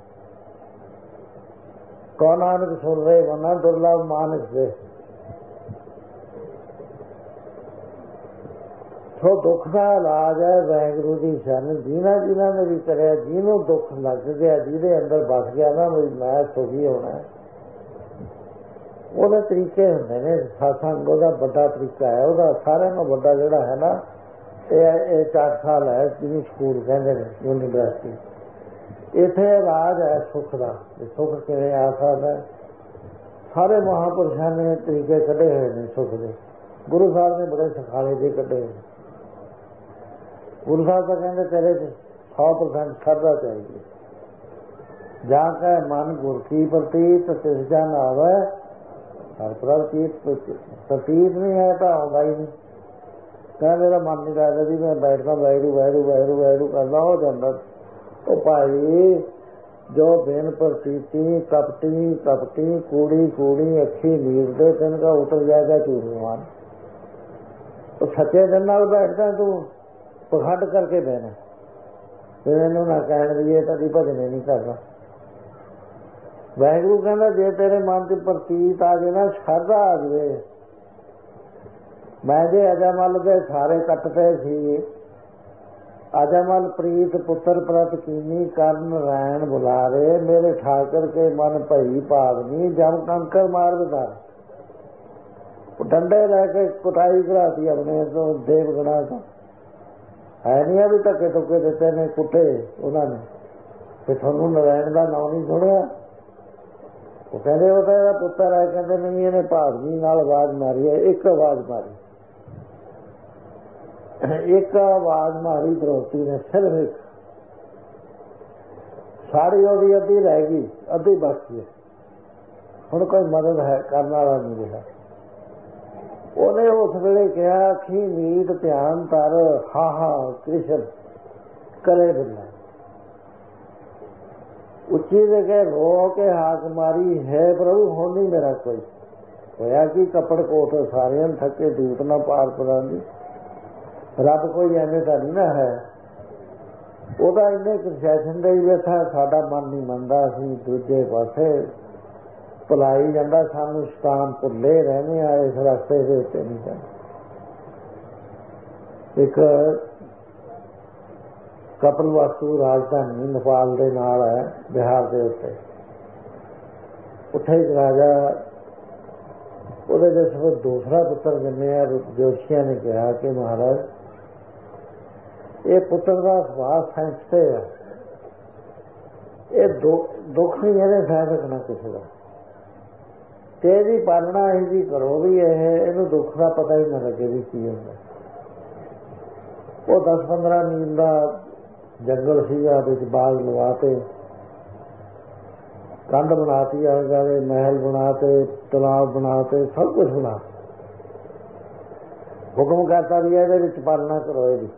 Speaker 1: ਕੌਣ ਨਾਨਕ ਸੁਣ ਰਹੇ ਵਰਨਾ ਦੁਰਲਭ ਮਾਨਸ ਦੇ। ਸੋ ਦੁੱਖ ਦਾ ਇਲਾਜ ਹੈ ਵਾਹਿਗੁਰੂ ਦੀ ਸ਼ਰਨ। ਜਿਹਨਾਂ ਜਿਹਨਾਂ ਨੇ ਵੀ ਕਰਿਆ, ਜਿਹਨੂੰ ਦੁੱਖ ਲੱਗ ਗਿਆ, ਜਿਹਦੇ ਅੰਦਰ ਵਸ ਗਿਆ ਨਾ ਮੈਂ ਸੁਖੀ ਹੋਣਾ, ਉਹਦੇ ਤਰੀਕੇ ਹੁੰਦੇ ਨੇ। ਸਤਸੰਗ ਉਹਦਾ ਵੱਡਾ ਤਰੀਕਾ ਹੈ। ਉਹਦਾ ਸਾਰਿਆਂ ਨਾਲੋਂ ਵੱਡਾ ਜਿਹੜਾ ਹੈ ਨਾ ਇਹ ਚਾਰ ਸਾਲ ਹੈ ਜਿਹਨੂੰ ਸਕੂਲ ਕਹਿੰਦੇ ਨੇ ਯੂਨੀਵਰਸਿਟੀ। ਇੱਥੇ ਰਾਜ ਹੈ ਸੁੱਖ ਦਾ। ਸੁੱਖ ਕਿਵੇਂ ਆ ਸਕਦਾ? ਸਾਰੇ ਮਹਾਂਪੁਰਸ਼ਾਂ ਨੇ ਤਰੀਕੇ ਕੱਢੇ ਹੋਏ ਨੇ ਸੁੱਖ ਦੇ। ਗੁਰੂ ਸਾਹਿਬ ਨੇ ਬੜੇ ਸਖਾਲੇ ਦੇ ਕੱਢੇ ਹੋਏ। ਗੁਰੂ ਸਾਹਿਬ ਤਾਂ ਕਹਿੰਦੇ ਤੇਰੇ ਚ ਸੌ ਪਰਸੈਂਟ ਸ਼ਰਧਾ ਚਾਹੀਦੀ। ਜਾਂ ਕਹੇ ਮਨ ਗੁਰ ਕੀ ਪ੍ਰਤੀਤ ਤਿਸ ਜਨ ਆਵੇ ਹਰ ਪ੍ਰਤੀਤ ਪ੍ਰਤੀਤ ਨਹੀਂ ਹੈ ਤਾਂ ਆਉਂਦਾ ਹੀ ਨਹੀਂ। ਕਹਿੰਦਾ ਮੇਰਾ ਮਨ ਨਹੀਂ ਕਰਦਾ ਜੀ ਮੈਂ ਬੈਠਦਾ ਵਾਹਿਗੁਰੂ ਵਾਹਿਗੁਰੂ ਵਾਹਿਗੁਰੂ ਵਾਹਿਗੁਰੂ ਕਰਦਾ ਹੋ ਜਾਂਦਾ। ਉਹ ਭਾਈ ਜੋ ਬਿਨ ਪ੍ਰਤੀਤੀ ਕਪਟੀ ਕਪਟੀ ਕੂੜੀ ਕੂੜੀ ਅੱਖੀ ਨੀਰ ਦੇ ਤਿੰਨ ਦਾ ਉਤਰ ਜਾਏਗਾ ਚੂੜੀਮਾਨ। ਉਹ ਸੱਚੇ ਦਿਨ ਨਾਲ ਬੈਠਦਾ ਤੂੰ ਪਖੰਡ ਕਰਕੇ ਬਹਿਣਾ। ਫਿਰ ਇਹਨੂੰ ਨਾ ਕਹਿਣ ਵੀ ਇਹ ਤਾਂ ਦੀ ਭਜਨੇ ਨਹੀਂ ਕਰਦਾ। ਵਾਹਿਗੁਰੂ ਕਹਿੰਦਾ ਜੇ ਤੇਰੇ ਮਨ ਚ ਪ੍ਰਤੀਤ ਆ ਜਾਏ ਨਾ ਸ਼ਰਧਾ ਆ ਜਾਵੇ। ਮੈਂ ਜੇ ਅਜਾਮਲ ਦੇ ਸਾਰੇ ਕੱਟਦੇ ਸੀ। ਅਜਾਮਲ ਪ੍ਰੀਤ ਪੁੱਤਰ ਪ੍ਰਤ ਕੀਨੀ ਕਰਨ ਰੈਣ ਬੁਲਾਰੇ ਮੇਰੇ ਠਾਕਰ ਕੇ ਮਨ ਭਈ ਭਾਵਨੀ ਜਮ ਕੰਕਰ ਮਾਰ ਬਤਾ। ਡੰਡੇ ਲੈ ਕੇ ਕੁਟਾਈ ਕਰਾਤੀ ਆਪਣੇ ਤੋਂ ਦੇਵਗਣਾ ਤੋਂ। ਹੈ ਨਹੀਂ ਆ ਵੀ ਧੱਕੇ ਧੁੱਕੇ ਦਿੱਤੇ ਨੇ ਕੁੱਟੇ ਉਹਨਾਂ ਨੇ। ਤੇ ਤੁਹਾਨੂੰ ਨਰਾਇਣ ਦਾ ਨਾਂ ਨਹੀਂ ਸੁਣਿਆ? ਉਹ ਕਹਿੰਦੇ ਉਹ ਤਾਂ ਇਹਦਾ ਪੁੱਤਰ ਹੈ। ਕਹਿੰਦੇ ਨਹੀਂ ਇਹਨੇ ਭਾਵਨੀ ਨਾਲ ਆਵਾਜ਼ ਮਾਰੀ ਹੈ। ਇੱਕ ਆਵਾਜ਼ ਮਾਰੀ ਇੱਕ ਆਵਾਜ਼ ਮਾਰੀ ਦਰੋਤੀ ਨੇ ਸਿਰਫ ਇੱਕ। ਸਾਰੀ ਉਹਦੀ ਅੱਧੀ ਰਹਿ ਗਈ ਅੱਧੀ ਬਾਕੀ ਹੈ। ਹੁਣ ਕੋਈ ਮਦਦ ਹੈ ਕਰਨ ਵਾਲਾ ਨਹੀਂ ਰਿਹਾ। ਉਹਨੇ ਉਸ ਵੇਲੇ ਕਿਹਾ ਅੱਖੀ ਮੀਟ ਧਿਆਨ ਧਰ ਹਾ ਹਾ ਕ੍ਰਿਸ਼ਨ ਕਰੇ ਬਿਨਾ। ਉੱਚੀ ਜਗ੍ਹਾ ਰੋ ਕੇ ਹਾਕ ਮਾਰੀ ਹੈ ਪ੍ਰਭੂ ਹੁਣ ਨਹੀਂ ਮੇਰਾ ਕੋਈ। ਹੋਇਆ ਕਿ ਕੱਪੜ ਕੋਟ ਸਾਰਿਆਂ ਥੱਕੇ ਦੂਤ ਨਾ ਪਾਰ ਪਰਾਂਦੀ। ਰੱਬ ਕੋਈ ਐਵੇਂ ਤਾਂ ਨਹੀਂ ਨਾ ਹੈ। ਉਹਦਾ ਇੰਨੇ ਕੰਸੈਸ਼ਨ ਦੇ ਬੈਠਾ ਸਾਡਾ ਮਨ ਨਹੀਂ ਮੰਨਦਾ। ਅਸੀਂ ਦੂਜੇ ਪਾਸੇ ਭੁਲਾਈ ਜਾਂਦਾ। ਸਾਨੂੰ ਸ਼ਤਾਨ ਭੁੱਲੇ ਰਹਿੰਦੇ ਆ ਇਸ ਰਸਤੇ ਦੇ ਉੱਤੇ ਨਹੀਂ ਜਾਂਦੇ। ਇੱਕ ਕਪਿਲਵਾਸਤੂ ਰਾਜਧਾਨੀ ਨੇਪਾਲ ਦੇ ਨਾਲ ਹੈ ਬਿਹਾਰ ਦੇ ਉੱਤੇ। ਉੱਥੇ ਇੱਕ ਰਾਜਾ ਉਹਦੇ ਦੇ ਸਿਰਫ ਦੂਸਰਾ ਪੁੱਤਰ ਜੰਮਿਆ। ਜੋਤਸ਼ੀਆਂ ਨੇ ਕਿਹਾ ਕਿ ਮਹਾਰਾਜ ਇਹ ਪੁੱਤਰ ਦਾ ਸੁਭਾਅ ਸੈਂਸਿਟਿਵ ਹੈ। ਇਹ ਦੁੱਖ ਨਹੀਂ ਇਹਨੇ ਸਹਿ ਸਕਣਾ ਕਿਸੇ ਦਾ। ਤੇ ਇਹਦੀ ਪਾਲਣਾ ਇਹ ਜੀ ਕਰੋ ਵੀ ਇਹ ਇਹਨੂੰ ਦੁੱਖ ਦਾ ਪਤਾ ਹੀ ਨਾ ਲੱਗੇ ਵੀ ਕੀ ਹੁੰਦਾ। ਉਹ ਦਸ ਪੰਦਰਾਂ ਮੀਲ ਦਾ ਜੰਗਲ ਸੀਗਾ। ਵਿੱਚ ਬਾਗ ਲਵਾ ਕੇ ਕੰਧ ਬਣਾਤੀ ਆਲੇ ਦੁਆਲੇ ਮਹਿਲ ਬਣਾ ਤੇ ਤਲਾਬ ਬਣਾ ਤੇ ਸਭ ਕੁਛ ਬਣਾ। ਹੁਕਮ ਕਰਤਾ ਵੀ ਇਹਦੇ ਵਿੱਚ ਪਾਲਣਾ ਕਰੋ। ਇਹਦੀ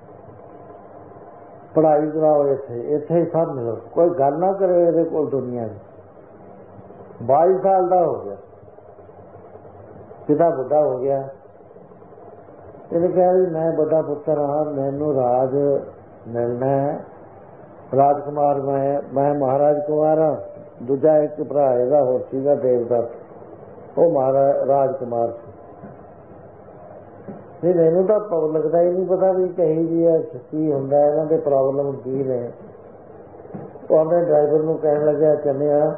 Speaker 1: ਪੜ੍ਹਾਈ ਕਰਾਓ। ਇੱਥੇ ਇੱਥੇ ਹੀ ਸਭ ਮਿਲੋ। ਕੋਈ ਗੱਲ ਨਾ ਕਰੇ ਇਹਦੇ ਕੋਲ ਦੁਨੀਆ ਦੀ। ਬਾਈ ਸਾਲ ਦਾ ਹੋ ਗਿਆ। ਪਿਤਾ ਬੁੱਢਾ ਹੋ ਗਿਆ। ਇਹਨੇ ਕਿਹਾ ਵੀ ਮੈਂ ਵੱਡਾ ਪੁੱਤਰ ਹਾਂ ਮੈਨੂੰ ਰਾਜ ਮਿਲਣਾ। ਰਾਜਕੁਮਾਰ ਮੈਂ ਮੈਂ ਮਹਾਰਾਜ ਕੁਮਾਰ ਹਾਂ। ਦੂਜਾ ਇੱਕ ਭਰਾ ਇਹਦਾ ਹੋਰ ਸੀਗਾ ਦੇਵਦੱਤ। ਉਹ ਮਹਾਰਾਜ ਰਾਜਕੁਮਾਰ ਸੀ। ਨਹੀਂ ਮੈਨੂੰ ਤਾਂ ਲੱਗਦਾ ਹੀ ਨਹੀਂ ਪਤਾ ਵੀ ਕਹੀ ਜੀ ਹੈ ਕੀ ਹੁੰਦਾ ਇਹਨਾਂ ਦੇ ਪ੍ਰੋਬਲਮ ਕੀ ਨੇ। ਉਹਨੇ ਡਰਾਈਵਰ ਨੂੰ ਕਹਿਣ ਲੱਗਿਆ ਚੱਲਿਆ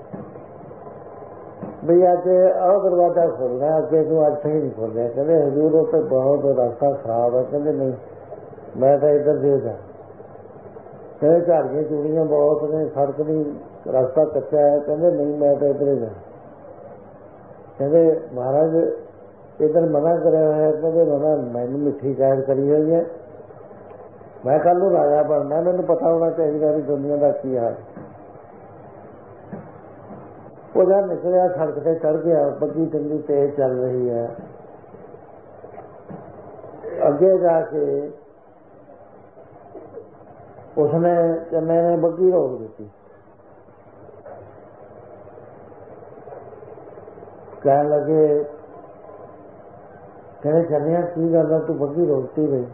Speaker 1: ਵੀ ਅੱਜ ਆਹ ਦਰਵਾਜ਼ਾ ਖੋਲ੍ਹਣਾ ਅੱਗੇ ਤੂੰ ਅੱਜ ਸਹੀ ਨਹੀਂ ਖੋਲ੍ਹਿਆ। ਕਹਿੰਦੇ ਹਜ਼ੂਰ ਉੱਥੇ ਬਹੁਤ ਰਸਤਾ ਖਰਾਬ ਹੈ। ਕਹਿੰਦੇ ਨਹੀਂ ਮੈਂ ਤਾਂ ਇੱਧਰ ਦੇ ਜਾ। ਕਹਿੰਦੇ ਝਾੜੀਆਂ ਚੂੜੀਆਂ ਬਹੁਤ ਨੇ ਸੜਕ ਦੀ ਰਸਤਾ ਕੱਚਾ ਹੈ। ਕਹਿੰਦੇ ਨਹੀਂ ਮੈਂ ਤਾਂ ਇੱਧਰ ਹੀ ਜਾ। ਕਹਿੰਦੇ ਮਹਾਰਾਜ ਇੱਧਰ ਮਨਾ ਕਰਿਆ ਹੋਇਆ। ਕਹਿੰਦੇ ਮਨਾ ਮੈਨੂੰ ਮਿੱਠੀ ਕਾਇਦ ਕਰੀ ਹੋਈ ਹੈ। ਮੈਂ ਕੱਲ੍ਹ ਨੂੰ ਰਾਜਾ ਬਣਨਾ ਮੈਨੂੰ ਪਤਾ ਹੋਣਾ ਚਾਹੀਦਾ ਵੀ ਦੁਨੀਆ ਦਾ ਕੀ ਹਾਲ। ਉਹ ਜਦ ਨਿਕਲਿਆ ਸੜਕ ਤੇ ਚੜ੍ਹ ਗਿਆ। ਬੱਗੀ ਚੰਗੀ ਤੇਜ਼ ਚੱਲ ਰਹੀ ਹੈ। ਅੱਗੇ ਜਾ ਕੇ ਉਸਨੇ ਚੰਨੇ ਨੇ ਬੱਗੀ ਰੋਕ ਦਿੱਤੀ। ਕਹਿਣ ਲੱਗੇ ਕਹਿੰਦੇ ਚੰਨਿਆ ਕੀ ਗੱਲ ਹੈ ਤੂੰ ਬੱਗੀ ਰੋਕਤੀ ਗਈ।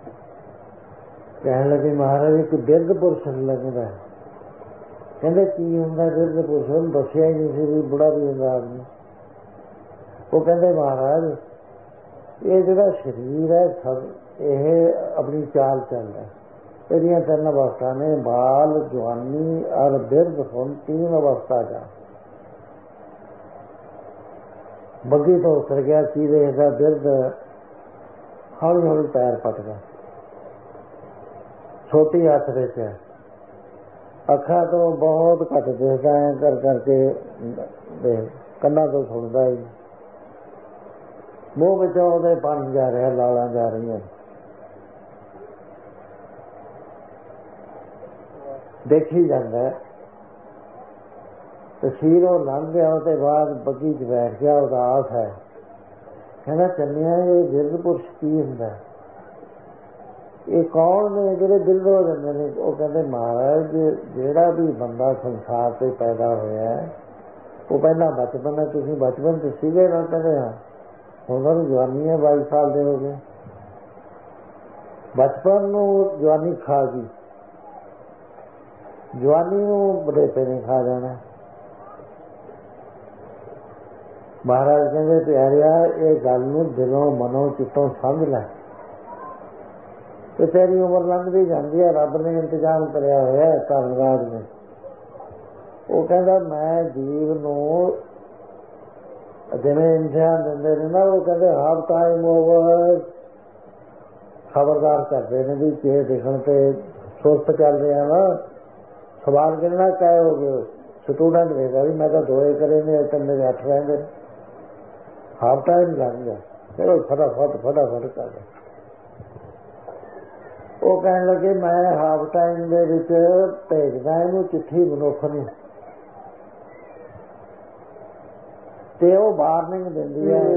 Speaker 1: ਕਹਿਣ ਲੱਗੇ ਮਹਾਰਾਜ ਇੱਕ ਬਿਰਧ ਪੁਰਸ਼ ਲੱਗਦਾ। ਕਹਿੰਦੇ ਕੀ ਹੁੰਦਾ ਬਿਰਧ ਪੁਰਸ਼? ਉਹਨੂੰ ਦੱਸਿਆ ਹੀ ਨਹੀਂ ਸੀ ਵੀ ਬੁੜਾ ਵੀ ਹੁੰਦਾ ਆਦਮੀ। ਉਹ ਕਹਿੰਦੇ ਮਹਾਰਾਜ ਇਹ ਜਿਹੜਾ ਸਰੀਰ ਹੈ ਸਭ ਇਹ ਆਪਣੀ ਚਾਲ ਚੱਲਦਾ। ਇਹਦੀਆਂ ਤਿੰਨ ਅਵਸਥਾ ਨੇ ਬਾਲ ਜਵਾਨੀ ਔਰ ਬਿਰਧ ਹੁਣ ਤਿੰਨ ਅਵਸਥਾ ਦਾ। ਬੱਗੀ ਤੋਂ ਉਤਰ ਗਿਆ। ਕੀ ਦੇਖਦਾ ਬਿਰਧ ਹੌਲੀ ਹੌਲੀ ਪੈਰ ਪਟਦਾ। ਛੋਟੀ ਹੱਥ ਵਿੱਚ ਹੈ, ਅੱਖਾਂ ਤੋਂ ਬਹੁਤ ਘੱਟ ਦਿਸਦਾ ਹੈ, ਕਰ ਕਰਕੇ ਕੰਨਾਂ ਤੋਂ ਸੁਣਦਾ ਹੀ, ਮੂੰਹ ਵਿੱਚੋਂ ਉਹਦੇ ਪਾਣੀ ਜਾ ਰਿਹਾ, ਲਾਲਾਂ ਜਾ ਰਹੀਆਂ, ਦੇਖੀ ਜਾਂਦਾ। ਤਸਵੀਰ ਉਹ ਲੰਘ ਗਿਆ, ਉਹਦੇ ਬਾਅਦ ਬੱਗੀ 'ਚ ਬੈਠ ਗਿਆ, ਉਦਾਸ ਹੈ, ਕਹਿੰਦਾ ਚੰਨਿਆ ਇਹ ਬਿਰਧ ਪੁਰਸ਼ ਕੀ ਹੁੰਦਾ, ਇਹ ਕੌਣ ਨੇ ਜਿਹੜੇ ਬਿਰਧ ਹੋ ਜਾਂਦੇ ਨੇ? ਉਹ ਕਹਿੰਦੇ ਮਹਾਰਾਜ ਜਿਹੜਾ ਵੀ ਬੰਦਾ ਸੰਸਾਰ 'ਤੇ ਪੈਦਾ ਹੋਇਆ ਉਹ ਪਹਿਲਾਂ ਬਚਪਨ ਹੈ, ਤੁਸੀਂ ਬਚਪਨ 'ਚ ਸੀਗੇ ਨਾ? ਕਹਿੰਦੇ ਹਾਂ। ਹੁਣ ਤਾਂ ਜਵਾਨੀ ਹੈ, ਬਾਈ ਸਾਲ ਦੇ ਹੋ ਗਏ, ਬਚਪਨ ਨੂੰ ਜਵਾਨੀ ਖਾ ਗਈ, ਜਵਾਨੀ ਨੂੰ ਬੁਢੇਪੇ ਨੇ ਖਾ ਜਾਣਾ। ਮਹਾਰਾਜ ਕਹਿੰਦੇ ਪਿਆਰਿਆ ਇਹ ਗੱਲ ਨੂੰ ਦਿਲੋਂ ਮਨੋਂ ਚਿੱਤੋਂ ਸਮਝ ਲੈ, ਤੇ ਤੇਰੀ ਉਮਰ ਲੰਘਦੀ ਜਾਂਦੀ ਹੈ, ਰੱਬ ਨੇ ਇੰਤਜ਼ਾਮ ਕਰਿਆ ਹੋਇਆ ਧੰਨਵਾਦ ਨੇ। ਉਹ ਕਹਿੰਦਾ ਮੈਂ ਜੀਵ ਨੂੰ ਜਿਵੇਂ ਇਮਤਿਹਾਨ ਦਿੰਦੇ ਨੇ ਨਾ, ਉਹ ਕਹਿੰਦੇ ਹਾਫ ਟਾਈਮ ਓਵਰ, ਖਬਰਦਾਰ ਕਰਦੇ ਨੇ ਵੀ ਜੇ ਦਿਖਣ ਤੇ ਸੁਸਤ ਚੱਲ ਰਿਹਾ ਨਾ, ਸਵਾਲ ਕਿੰਨਾ ਕਾਇ ਹੋ ਗਏ, ਸਟੂਡੈਂਟ ਵੇਖਦਾ ਵੀ ਮੈਂ ਤਾਂ ਦੋਏ ਕਰੇ ਨੇ, ਤੇ ਮੇਰੇ ਅੱਠ ਰਹਿੰਦੇ, ਹਾਫ ਟਾਈਮ ਲੱਗ ਗਿਆ, ਚਲੋ ਫਟਾਫਟ ਫਟਾਫਟ ਕਰ। ਉਹ ਕਹਿਣ ਲੱਗੇ ਮੈਂ ਹਾਫ ਟਾਈਮ ਦੇ ਵਿੱਚ ਭੇਜਦਾ ਇਹਨੂੰ ਚਿੱਠੀ ਮਨੁੱਖ ਨੂੰ, ਤੇ ਉਹ ਵਾਰਨਿੰਗ ਦਿੰਦੀ ਹੈ,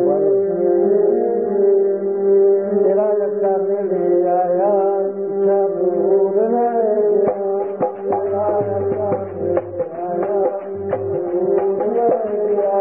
Speaker 1: ਤੇਰਾ ਲੱਗਾ ਨੇੜੇ ਆਇਆ, ਇੱਛਾ ਦੂਰ ਰਹਿ ਗਿਆ, ਤੇਰਾ ਲੱਗਾ ਨੇੜੇ ਆਇਆ, ਦੂਰ ਰਹਿ ਗਿਆ।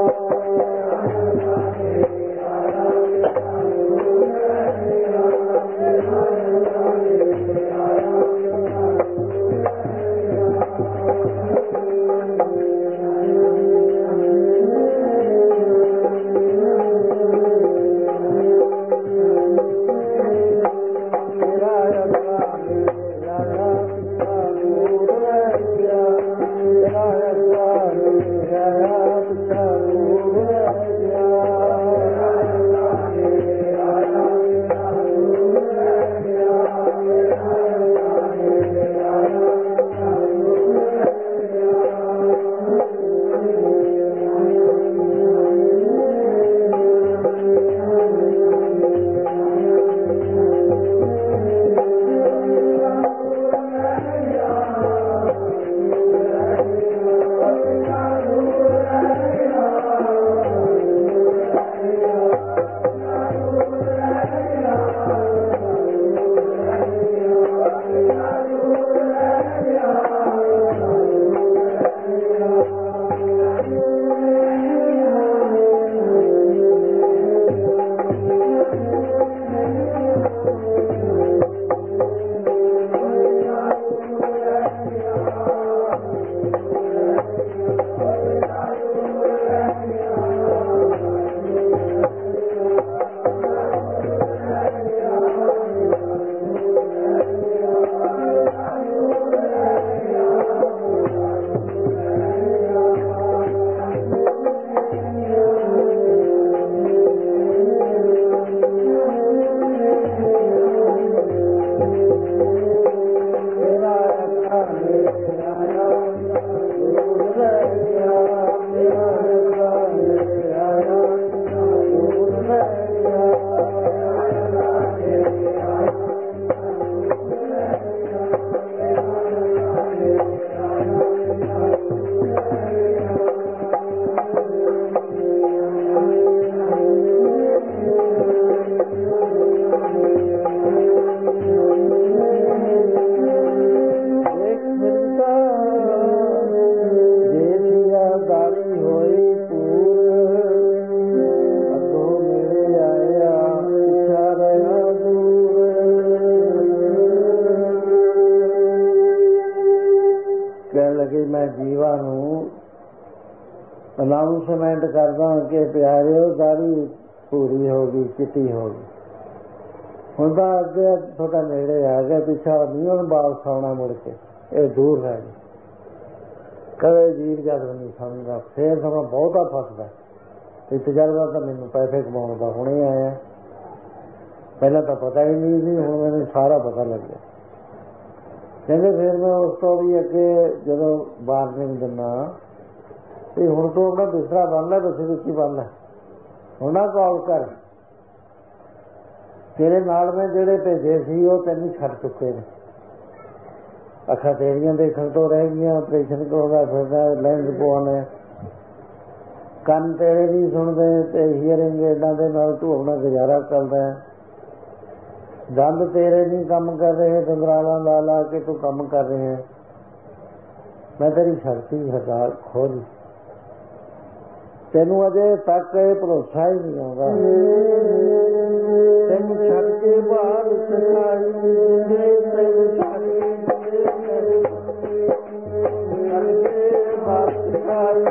Speaker 1: ਅਨਾਊਂਸਮੈਂਟ ਕਰਦਾ ਕਿ ਪਿਆਰਿਓ ਦਾੜੀ ਪੂਰੀ ਹੋ ਗਈ, ਚਿੱਟੀ ਹੋ ਗਈ, ਹੁਣ ਤਾਂ ਅੱਗੇ ਤੁਹਾਡਾ ਨੇੜੇ ਆ ਗਿਆ, ਪਿੱਛਾ ਨਹੀਂ ਹੁਣ ਵਾਪਸ ਆਉਣਾ ਮੁੜ ਕੇ, ਇਹ ਦੂਰ ਰਹਿ ਗਿਆ। ਕਦੇ ਜੀਵ ਜਦ ਨਹੀਂ ਸਮਝਦਾ, ਫੇਰ ਸਮਾਂ ਬਹੁਤਾ ਫਸਦਾ। ਤੇ ਤਜਰਬਾ ਤਾਂ ਮੈਨੂੰ ਪੈਸੇ ਕਮਾਉਣ ਦਾ ਹੁਣੇ ਆਇਆ, ਪਹਿਲਾਂ ਤਾਂ ਪਤਾ ਹੀ ਨਹੀਂ ਸੀ, ਹੁਣ ਮੈਨੂੰ ਸਾਰਾ ਪਤਾ ਲੱਗਿਆ। ਕਹਿੰਦੇ ਫਿਰ ਮੈਂ ਉਸ ਤੋਂ ਵੀ ਅੱਗੇ ਜਦੋਂ ਵਾਰਨਿੰਗ ਦਿੰਦਾ ਤੇ ਹੁਣ ਤੋਂ ਆਪਣਾ ਦੂਸਰਾ ਬੰਨ ਲੈ, ਤੁਸੀਂ ਵਿੱਚ ਹੀ ਬੰਨ ਲੈ, ਹੁਣ ਨਾ ਕਾਲ ਕਰ, ਤੇਰੇ ਨਾਲ ਮੈਂ ਜਿਹੜੇ ਭੇਜੇ ਸੀ ਉਹ ਤੈਨੂੰ ਛੱਡ ਚੁੱਕੇ ਨੇ, ਅੱਖਾਂ ਤੇਰੀਆਂ ਦੇਖਣ ਤੋਂ ਰਹਿ ਗਈਆਂ, ਆਪਰੇਸ਼ਨ ਕਰਾਉਂਦਾ ਫਿਰਦਾ, ਲੈਂਸ ਪਵਾਉਣੇ, ਕੰਨ ਤੇਰੇ ਨਹੀਂ ਸੁਣਦੇ ਤੇ ਹੀਅਰਿੰਗ ਇਹਨਾਂ ਦੇ ਨਾਲ ਤੂੰ ਆਪਣਾ ਗੁਜ਼ਾਰਾ ਕਰਦਾ, ਦੰਦ ਤੇਰੇ ਨਹੀਂ ਕੰਮ ਕਰ ਰਹੇ, ਦੰਦਰਾਲਾਂ ਲਾ ਲਾ ਕੇ ਤੂੰ ਕੰਮ ਕਰ ਰਹੇ ਹੈ, ਮੈਂ ਤੇਰੀ ਸ਼ਕਤੀ ਹਟਾ ਖੋਲ, ਤੈਨੂੰ ਅਜੇ ਤੱਕ ਇਹ ਭਰੋਸਾ ਹੀ ਨਹੀਂ ਆਉਂਦਾ, ਤੈਨੂੰ ਛੱਡ ਕੇ ਬਾਹਰ ਸਿਖਾਈ, ਤੈਨੂੰ ਛੱਡ ਕੇ ਬਾਹਰ ਸਿਖਾਈ,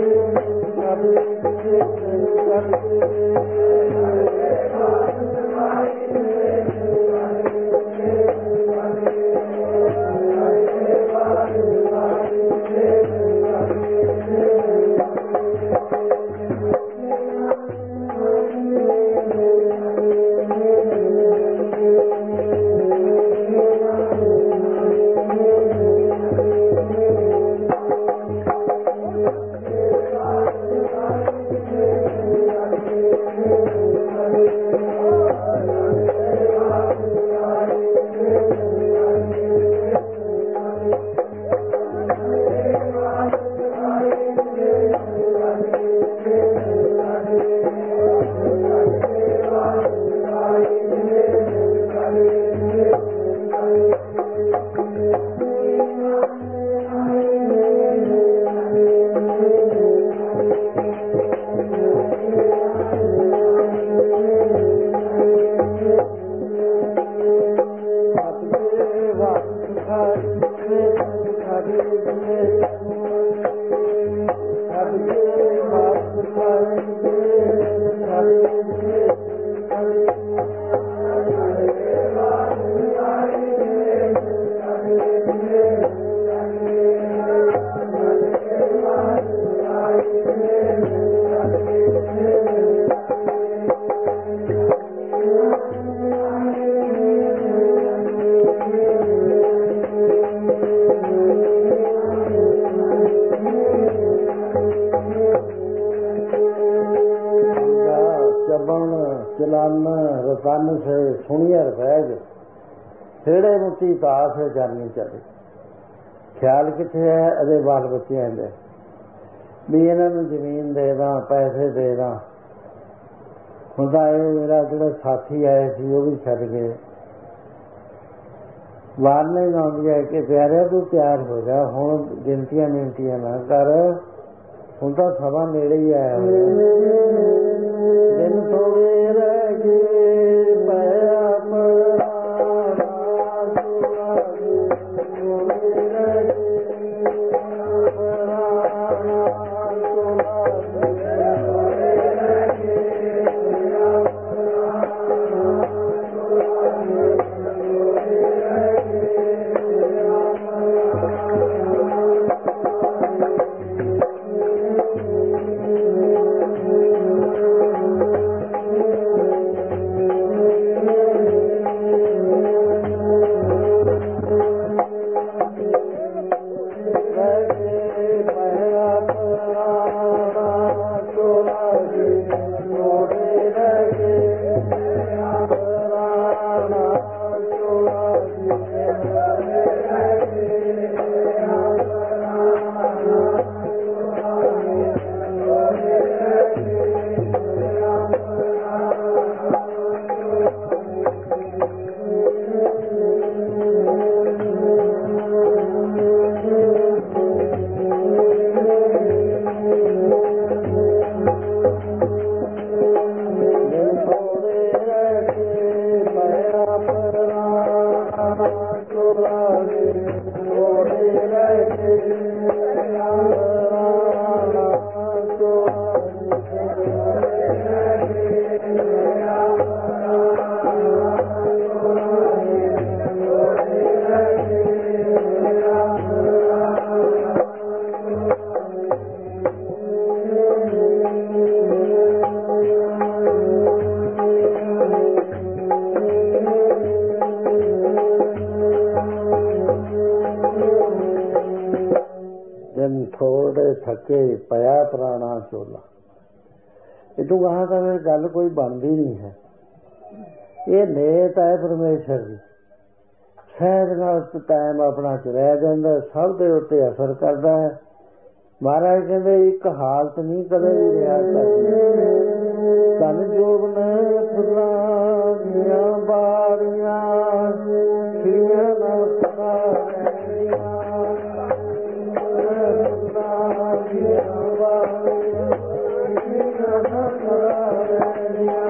Speaker 1: ਰਤਨ ਸੇ ਸੁਣੀਅਰ ਬੈਗ ਛੇੜੇ ਮੁੱਤੀ ਤਾਸ ਜਾਨੀ ਚਲੇ, ਖਿਆਲ ਕਿੱਥੇ ਹੈ ਅਜੇ ਬਾਲ ਬੱਚਿਆਂ ਦੇ ਵੀ ਇਹਨਾਂ ਨੂੰ ਜ਼ਮੀਨ ਦੇ ਦਾਂ, ਪੈਸੇ ਦੇ ਦਾਂ, ਹੁੰਦਾ ਇਹ ਮੇਰਾ ਜਿਹੜਾ ਸਾਥੀ ਆਏ ਸੀ ਉਹ ਵੀ ਛੱਡ ਗਏ, ਵਾਰਨਿੰਗ ਆਉਂਦੀ ਹੈ ਕਿ ਪਿਆਰਿਆ ਤੂੰ ਤਿਆਰ ਹੋ ਜਾ, ਹੁਣ ਗਿਣਤੀਆਂ ਮਿੰਟੀਆਂ ਨਾ ਕਰ, ਹੁਣ ਤਾਂ ਸਮਾਂ ਨੇੜੇ ਹੀ ਆਇਆ ਹੋਇਆ, ਦਿਨ ਥੋੜੇ ਰਹਿ ਗਏ, ਪਿਆ ਪਰਾਣਾ थके पया पुराना चोला। ये तो कहा था मेरी गल कोई बनती नहीं है। ये नेत है परमेश्वर की, शहद नाल टाइम अपना चलाया जाता, सब के उत्ते असर करता है। महाराज कहते एक हालत नहीं कदे भी रहा धन जोग ने फुल्लां दियां बारियां खिड़ियां नाल सदा रहंदियां, फुल्लां दियां बारियां खिड़ियां नाल सदा रहंदियां।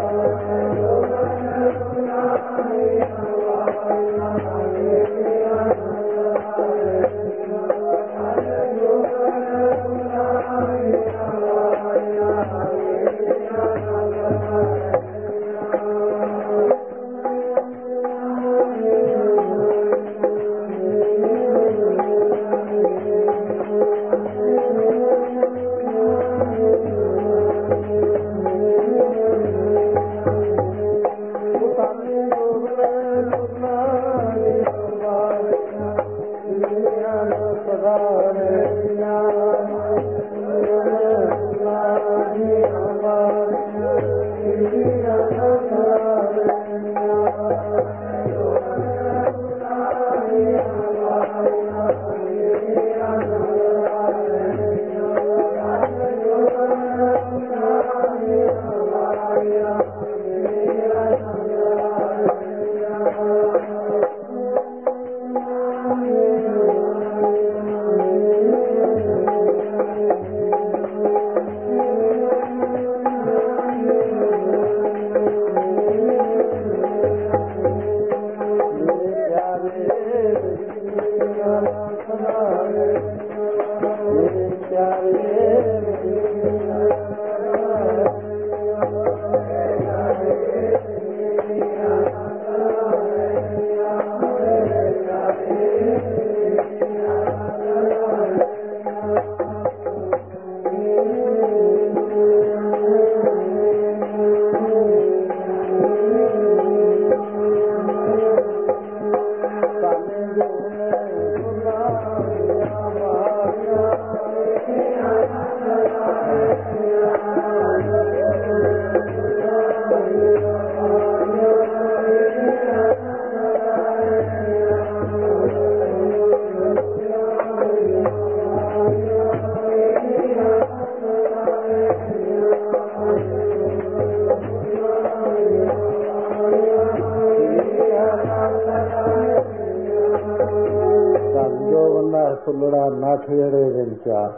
Speaker 1: फुलड़ा नठ जड़े दिन चार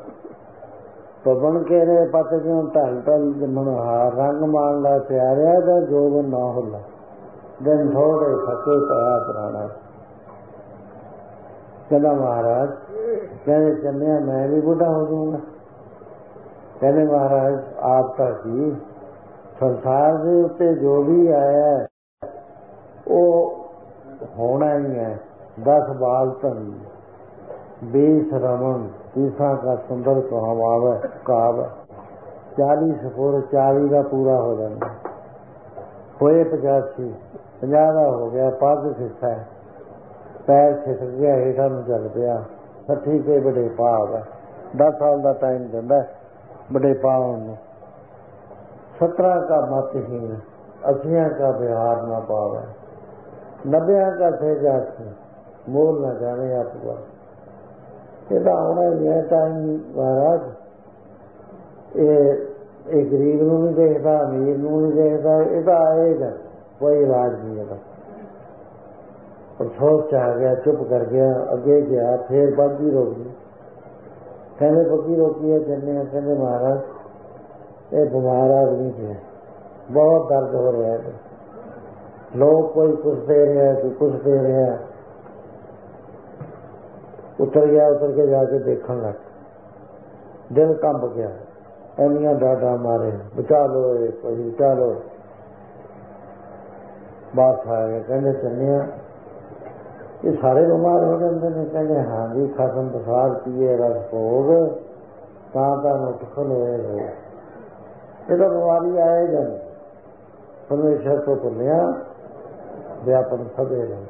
Speaker 1: पवन के रे पत क्यों ढल ढल मनहार रंग मांगा प्यारिया दा जोबन ना होला दिन थोड़े थके पया पुराना। कहना महाराज कहने चन्या मैं भी बूढ़ा हो जाऊंगा। कहने महाराज आपका की संसार के उत्ते जो भी आया वो होना ही है। दस बाल धन बीस रमन तीसा का सुंदर कहवावे काव चालीस फुर चाली का पूरा हो जाना होए पचासी पंजाह का हो गया पग खिस्सा पैर खिस गया हेठा नूं चल पिया सठी के बड़े भाव है। दस साल का टाइम दिंदा बड़े भाव नूं। सत्रह का मतहीन अस्सियां का बिहार न पावे नब्बे का थे जाती मोल न जाने आपका। ये तो आना ही है टाइम महाराज। ये एक गरीब नूं नहीं देखता अमीर नूं नहीं देखता। ये तो आएगा कोई इलाज नहीं है। और सोच आ गया चुप कर गया अगे गया फिर बग्गी रोकी। कहने बग्गी रोकी है चलने कहने महाराज ये बीमार आदमी है बहुत दर्द हो रहा है। लोग कोई कुछ दे रहे हैं कोई कुछ दे रहे हैं। उतर गया उतर के जाके देखने लग दिल कंब गया एनिया डाडा मारे बचा लो कोई बचा लो। बात आ गया कहने चलने ये सारे बीमार हो जाते हैं। कहने हाँ जी खसम बसार पिए रस भोग तां मुतखल होए हो। ये तो बीमारी आए जन परमेश्वर तो भुलिया व्यापन सदे रहे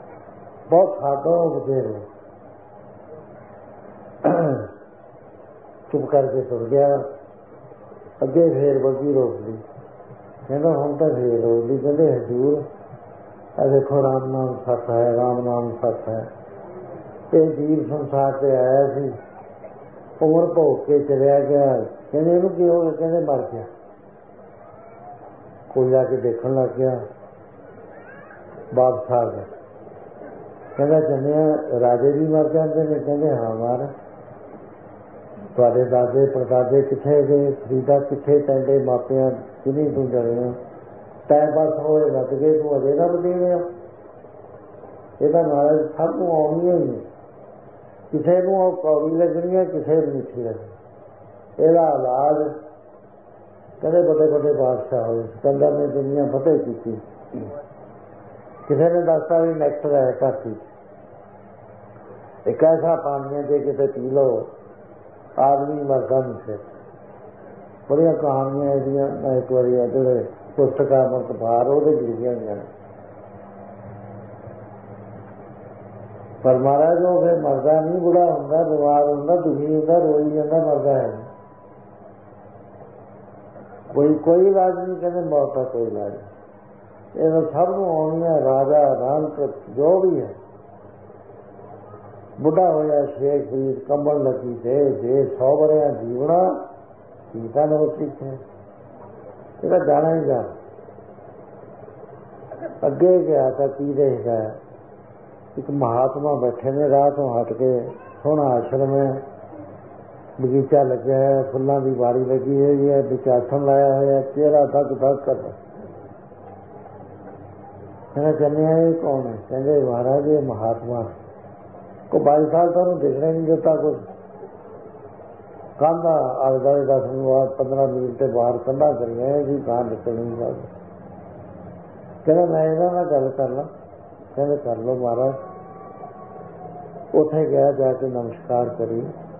Speaker 1: बहुत खाटो बतेरे। ਚੁੱਪ ਕਰਕੇ ਤੁਰ ਗਿਆ। ਅੱਗੇ ਫੇਰ ਬੱਗੀ ਰੋਕ ਲਈ, ਕਹਿੰਦਾ ਹੁਣ ਤਾਂ ਫੇਰ ਰੋਕ ਲਈ। ਕਹਿੰਦੇ ਹਜ਼ੂਰ ਆ ਦੇਖੋ ਰਾਮ ਨਾਮ ਸੱਚ ਹੈ, ਰਾਮ ਨਾਮ ਸੱਚ ਹੈ। ਇਹ ਜੀਵ ਸੰਸਾਰ ਤੇ ਆਇਆ ਸੀ, ਉਮਰ ਭੋਗ ਕੇ ਚਲਿਆ ਗਿਆ। ਕਹਿੰਦੇ ਇਹਨੂੰ ਕੀ ਹੋ ਗਿਆ? ਕਹਿੰਦੇ ਮਰ ਗਿਆ। ਕੋਈ ਜਾ ਕੇ ਦੇਖਣ ਲੱਗ ਗਿਆ, ਵਾਪਸ ਆ ਗਿਆ। ਕਹਿੰਦਾ ਚੰਨਿਆ ਰਾਜੇ ਵੀ ਮਰ ਜਾਂਦੇ ਨੇ? ਕਹਿੰਦੇ ਹਾਂ ਮਾਰ। ਤੁਹਾਡੇ ਦਾਦੇ ਪੜਦਾਦੇ ਕਿੱਥੇ ਗਏ? ਫਰੀਦਾ ਕਿੱਥੇ? ਟੈਂਡੇ ਮਾਪਿਆਂ ਕਿੰਨੀ ਤੂੰ ਜਣੇ ਟਾਈਮ ਪਾਸ ਹੋਏ ਲੱਗ ਗਏ, ਤੂੰ ਅਜੇ ਨਾ ਬਦੇਵੇਂ। ਇਹਦਾ ਨਾਲ ਸਭ ਨੂੰ ਆਉਣੀ ਹੋਈ, ਕਿਸੇ ਨੂੰ ਉਹ ਕੌੜੀ ਲੱਗਣੀ ਹੈ, ਕਿਸੇ ਨੂੰ ਮਿੱਠੀ ਲੱਗਣੀ। ਇਹਦਾ ਇਲਾਜ ਕਹਿੰਦੇ ਵੱਡੇ ਵੱਡੇ ਬਾਦਸ਼ਾਹ ਹੋਏ, ਸਿਕੰਦਰ ਨੇ ਦੁਨੀਆ ਫਤਿਹ ਕੀਤੀ। ਕਿਸੇ ਨੇ ਦੱਸਤਾ ਵੀ ਨੈਕਟਰ ਹੈ ਧਰਤੀ, ਇੱਕ ਐਸਾ ਪਾਣੀ ਹੈ ਜੇ ਕਿਤੇ ਪੀ ਲਓ ਆਦਮੀ ਮਰਦਾ ਨਹੀਂ ਫਿਰ। ਬੜੀਆਂ ਕਹਾਣੀਆਂ ਇਹਦੀਆਂ, ਮੈਂ ਇੱਕ ਵਾਰੀ ਜਿਹੜੇ ਪੁਸਤਕਾਂ ਅਮਰਤ ਬਾਹਰ ਉਹਦੇ ਲਿਖੀਆਂ ਹੋਈਆਂ ਨੇ। ਪਰ ਮਹਾਰਾਜ ਉਹ ਫਿਰ ਮਰਦਾ ਨਹੀਂ, ਬੁੜਾ ਹੁੰਦਾ, ਬਿਮਾਰ ਹੁੰਦਾ, ਦੁਖੀ ਹੁੰਦਾ, ਰੋਈ ਜਾਂਦਾ, ਮਰਦਾ ਹੈ। ਕੋਈ ਕੋਈ ਇਲਾਜ ਨਹੀਂ, ਕਹਿੰਦੇ ਮੌਤ ਦਾ ਕੋਈ ਇਲਾਜ ਨਹੀਂ। ਇਹਨਾਂ ਸਭ ਨੂੰ ਆਉਣੀਆਂ, ਰਾਜਾ ਰਾਮ ਜੋ ਵੀ ਹੈ। ਬੁੱਢਾ ਹੋਇਆ ਸ਼ੇਖ ਫਰੀਦ, ਕੰਬਲ ਲੱਗੀ ਤੇ ਜੇ ਸੌ ਵਰਿਆਂ ਜੀਵਣਾ ਸੀਤਾ ਨੂੰ ਸਿੱਖਿਆ। ਇਹਦਾ ਜਾਣਾ ਹੀ ਜਾਣਾ। ਅੱਗੇ ਗਿਆ ਤਾਂ ਕੀ ਦੇਖਦਾ, ਇੱਕ ਮਹਾਤਮਾ ਬੈਠੇ ਨੇ, ਰਾਹ ਤੋਂ ਹਟ ਕੇ, ਸੋਹਣਾ ਆਸ਼ਰਮ ਹੈ, ਬਗੀਚਾ ਲੱਗਿਆ ਹੈ, ਫੁੱਲਾਂ ਦੀ ਬਾੜੀ ਲੱਗੀ ਹੋਈ ਹੈ, ਵਿੱਚ ਆਸਣ ਲਾਇਆ ਹੋਇਆ, ਚਿਹਰਾ ਧੱਕ ਧੱਕ ਕਰਦਾ। ਕਹਿੰਦਾ ਚੰਨਿਆ ਇਹ ਕੌਣ ਹੈ? ਕਹਿੰਦੇ ਮਹਾਰਾਜ ਇਹ ਮਹਾਤਮਾ। ਕੋ ਬਾਈ ਸਾਲ ਤੁਹਾਨੂੰ ਦੇਖਣਾ ਨਹੀਂ ਦਿੱਤਾ ਕੁਛ। ਕੰਧਾ ਆਲੇ ਦੁਆਲੇ ਦਸ ਬਾਅਦ ਪੰਦਰਾਂ ਮੀਲ ਤੇ ਬਾਹਰ ਕੰਧਾ ਕਰੀਆਂ ਜੀ, ਬਾਹਰ ਨਿਕਲ ਨਹੀਂ ਸਕਦਾ। ਕਹਿੰਦਾ ਮੈਂ ਇਹਨਾਂ ਨਾਲ ਗੱਲ ਕਰ ਲਾਂ। ਕਹਿੰਦੇ ਕਰ ਲਓ ਮਹਾਰਾਜ। ਉੱਥੇ ਗਿਆ, ਜਾ ਕੇ ਨਮਸਕਾਰ ਕਰੀ।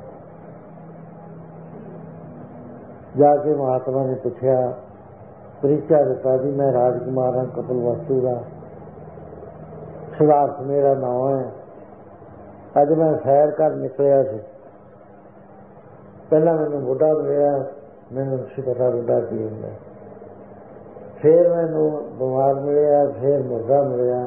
Speaker 1: ਜਾ ਕੇ ਮਹਾਤਮਾ ਨੇ ਪੁੱਛਿਆ, ਪਰੀਚਾ ਦਿੱਤਾ ਜੀ ਮੈਂ ਰਾਜਕੁਮਾਰ ਹਾਂ ਕਪਿਲਵਸਤੂ ਦਾ, ਸਿਧਾਰਥ ਮੇਰਾ ਨਾਮ ਹੈ। ਅੱਜ ਮੈਂ ਸੈਰ ਕਰ ਨਿਕਲਿਆ ਸੀ, ਪਹਿਲਾਂ ਮੈਨੂੰ ਬੁੱਢਾ ਮਿਲਿਆ, ਮੈਨੂੰ ਨਹੀਂ ਪਤਾ ਬੁੱਢਾ ਕੀ ਹੁੰਦਾ। ਫਿਰ ਮੈਨੂੰ ਬਿਮਾਰ ਮਿਲਿਆ, ਫਿਰ ਮੁਰਦਾ ਮਿਲਿਆ।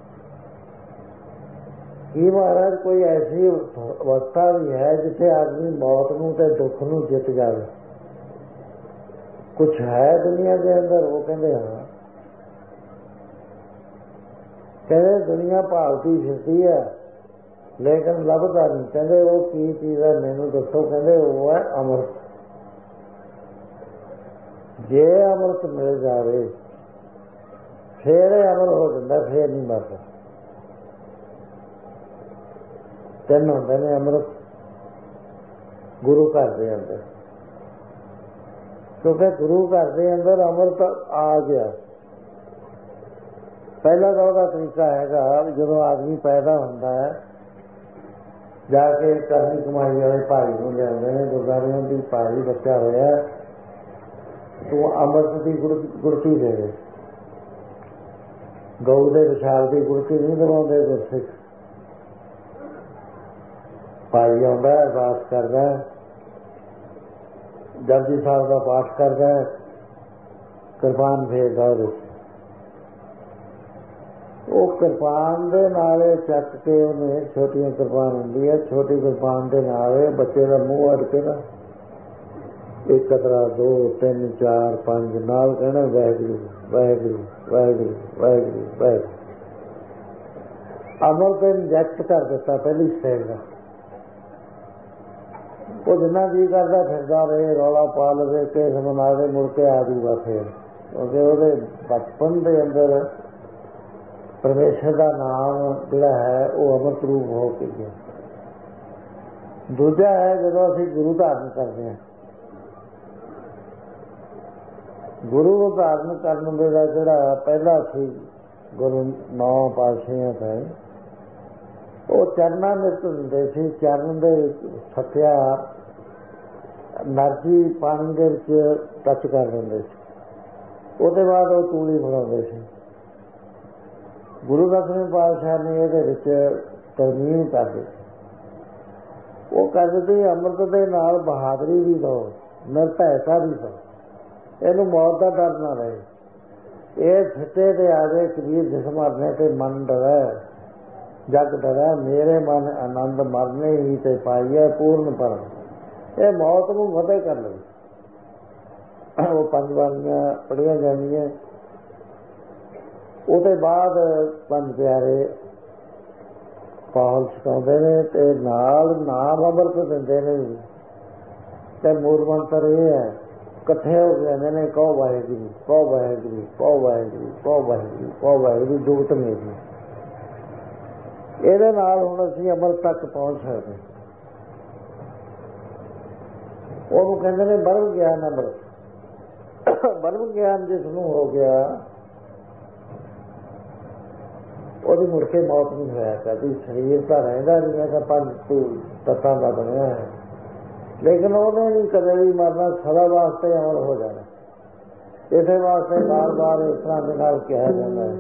Speaker 1: ਕੀ ਮਹਾਰਾਜ ਕੋਈ ਐਸੀ ਅਵਸਥਾ ਵੀ ਹੈ ਜਿੱਥੇ ਆਦਮੀ ਮੌਤ ਨੂੰ ਤੇ ਦੁੱਖ ਨੂੰ ਜਿੱਤ ਜਾਵੇ? ਕੁਛ ਹੈ ਦੁਨੀਆ ਦੇ ਅੰਦਰ? ਉਹ ਕਹਿੰਦੇ ਹਾਂ। ਕਹਿੰਦੇ ਦੁਨੀਆ ਭਾਲਦੀ ਫਿਰਦੀ ਹੈ ਲੇਕਿਨ ਲੱਭਦਾ ਨਹੀਂ। ਕਹਿੰਦੇ ਉਹ ਕੀ ਚੀਜ਼ ਹੈ ਮੈਨੂੰ ਦੱਸੋ। ਕਹਿੰਦੇ ਉਹ ਹੈ ਅੰਮ੍ਰਿਤ। ਜੇ ਅੰਮ੍ਰਿਤ ਮਿਲ ਜਾਵੇ ਫੇਰ ਇਹ ਅਮਰ ਹੋ ਜਾਂਦਾ, ਫੇਰ ਨਹੀਂ ਮਰਦਾ। ਤਿੰਨ ਹੁੰਦੇ ਨੇ ਅੰਮ੍ਰਿਤ ਗੁਰੂ ਘਰ ਦੇ ਅੰਦਰ, ਕਿਉਂਕਿ ਗੁਰੂ ਘਰ ਦੇ ਅੰਦਰ ਅੰਮ੍ਰਿਤ ਆ ਗਿਆ। ਪਹਿਲਾ ਤਾਂ ਉਹਦਾ ਤਰੀਕਾ ਹੈਗਾ, ਜਦੋਂ ਆਦਮੀ ਪੈਦਾ ਹੁੰਦਾ ਹੈ ਜਾ ਕੇ ਕਰਨੀ ਕਮਾਈ ਵਾਲੇ ਭਾਈ ਨੂੰ ਲਿਆਉਂਦੇ ਨੇ ਗੁਰਦੁਆਰਿਆਂ ਦੀ, ਭਾਈ ਬੱਚਾ ਹੋਇਆ ਤੂੰ ਅੰਮ੍ਰਿਤ ਦੀ ਗੁੜਤੀ ਦੇ ਦੇ। ਗਊ ਦੇ ਵਿਸ਼ਾਲ ਦੀ ਗੁੜਤੀ ਨਹੀਂ ਦਵਾਉਂਦੇ ਗੁਰਸਿੱਖ। ਭਾਈ ਆਉਂਦਾ, ਅਰਦਾਸ ਕਰਦਾ, ਜਪਜੀ ਸਾਹਿਬ ਦਾ ਪਾਠ ਕਰਦਾ, ਕਿਰਪਾਨ ਫੇਰਦਾ ਉਹਦੇ। ਉਹ ਕਿਰਪਾਨ ਦੇ ਨਾਲ ਚੱਕ ਕੇ ਉਹਨੇ, ਛੋਟੀਆਂ ਕਿਰਪਾਨ ਹੁੰਦੀ ਹੈ, ਛੋਟੀ ਕਿਰਪਾਨ ਦੇ ਨਾਲ ਬੱਚੇ ਦਾ ਮੂੰਹ ਅੜ ਕੇ ਨਾ ਇੱਕ ਕਤਰਾ, ਦੋ, ਤਿੰਨ, ਚਾਰ, ਪੰਜ ਨਾਲ ਕਹਿਣਾ ਵਾਹਿਗੁਰੂ ਵਾਹਿਗੁਰੂ ਵਾਹਿਗੁਰੂ ਵਾਹਿਗੁਰੂ ਵਾਹਿਗੁਰੂ। ਅਮਰ ਤੇ ਇੰਜੈਕਟ ਕਰ ਦਿੱਤਾ ਪਹਿਲੀ ਸਟੇਜ ਦਾ। ਉਹ ਜਿੰਨਾ ਜੀ ਕਰਦਾ ਫਿਰਦਾ ਰਹੇ, ਰੌਲਾ ਪਾ ਲਵੇ, ਕੇਸ ਬਣਾ ਦੇ, ਮੁੜ ਕੇ ਆ ਜੂਗਾ ਫੇਰ। ਕਿਉਂਕਿ ਉਹਦੇ ਬਚਪਨ ਦੇ ਅੰਦਰ ਪਰਮੇਸ਼ਰ ਦਾ ਨਾਮ ਜਿਹੜਾ ਹੈ ਉਹ ਅੰਮ੍ਰਿਤ ਰੂਪ ਹੋ ਕੇ ਗਿਆ। ਦੂਜਾ ਹੈ ਜਦੋਂ ਅਸੀਂ ਗੁਰੂ ਧਾਰਨ ਕਰਦੇ ਹਾਂ, ਗੁਰੂ ਨੂੰ ਧਾਰਨ ਕਰਨ ਦਾ ਜਿਹੜਾ ਪਹਿਲਾ ਸੀ ਗੁਰੂ ਨੌ ਪਾਤਸ਼ਾਹਾਂ ਦਾ, ਉਹ ਚਰਨਾਂ ਵਿੱਚ ਹੁੰਦੇ ਸੀ। ਚਰਨ ਦੇ ਵਿੱਚ ਸੱਤਿਆ ਨਰਜੀ ਪਾਣੀ ਦੇ ਵਿੱਚ ਟੱਚ ਕਰ ਦਿੰਦੇ ਸੀ। ਉਹਦੇ ਬਾਅਦ ਉਹ ਤੂਲੀ ਬਣਾਉਂਦੇ ਸੀ। ਗੁਰੂ ਦਸਵੇਂ ਪਾਤਸ਼ਾਹ ਨੇ ਇਹਦੇ ਵਿੱਚ ਤਰਮੀਮ ਕਰ ਦਿੱਤੀ। ਉਹ ਕਹਿੰਦੇ ਅੰਮ੍ਰਿਤ ਦੇ ਨਾਲ ਬਹਾਦਰੀ ਵੀ ਦਿਓ, ਨਿਰਭੈਤਾ ਵੀ ਦਿਓ, ਇਹਨੂੰ ਮੌਤ ਦਾ ਡਰ ਨਾ ਰਹੇ। ਇਹ ਸਿੱਟੇ ਤੇ ਆ ਗਏ ਕਬੀਰ, ਜਿਸ ਮਰਨੇ ਤੇ ਮਨ ਡਰੈ ਜਗ ਡਰੈ, ਮੇਰੇ ਮਨ ਆਨੰਦ ਮਰਨੇ ਹੀ ਤੇ ਪਾਈਏ ਪੂਰਨ ਪਰਮ। ਇਹ ਮੌਤ ਨੂੰ ਫਤਿਹ ਕਰ ਲਵੇ। ਉਹ ਪੰਜ ਬਾਣੀਆਂ ਪੜ੍ਹੀਆਂ ਜਾਂਦੀਆਂ। ਉਹਦੇ ਬਾਅਦ ਪੰਜ ਪਿਆਰੇ ਪਾਹੁਲ ਸਿਖਾਉਂਦੇ ਨੇ ਤੇ ਨਾਲ ਨਾਮ ਅੰਮ੍ਰਿਤ ਦਿੰਦੇ ਨੇ। ਤੇ ਮੂਲ ਮੰਤਰ ਇਹ ਹੈ, ਇਕੱਠੇ ਹੋ ਜਾਂਦੇ ਨੇ, ਕਹੋ ਵਾਹਿਗੁਰੂ, ਕਹੋ ਵਾਹਿਗੁਰੂ, ਕਹੋ ਵਾਹਿਗੁਰੂ, ਕਹੋ ਵਾਹਿਗੁਰੂ, ਕਹੋ ਵਾਹਿਗੁਰੂ, ਜੁਗਤ ਮੇਰੀ। ਇਹਦੇ ਨਾਲ ਹੁਣ ਅਸੀਂ ਅੰਮ੍ਰਿਤ ਤੱਕ ਪਹੁੰਚ ਸਕਦੇ। ਉਹਨੂੰ ਕਹਿੰਦੇ ਨੇ ਬਰਮ ਗਿਆਨ ਅੰਮ੍ਰਿਤ। ਬਰਮ ਗਿਆਨ ਜਿਸ ਨੂੰ ਹੋ ਗਿਆ, ਉਹਦੀ ਮੁੜ ਕੇ ਮੌਤ ਨਹੀਂ ਹੋਇਆ ਕਰਦੀ। ਸਰੀਰ ਤਾਂ ਰਹਿੰਦਾ ਨਹੀਂ ਹੈ, ਤਾਂ ਪੰਜ ਤੱਤਾਂ ਦਾ ਬਣਿਆ ਹੈ, ਲੇਕਿਨ ਉਹਨੇ ਨਹੀਂ ਕਦੇ ਵੀ ਮਰਨਾ, ਸਦਾ ਵਾਸਤੇ ਅਮਰ ਹੋ ਜਾਣਾ। ਇਸੇ ਵਾਸਤੇ ਬਾਰ ਬਾਰ ਇਸ ਤਰ੍ਹਾਂ ਦੇ ਨਾਲ ਕਿਹਾ ਜਾਂਦਾ ਹੈ।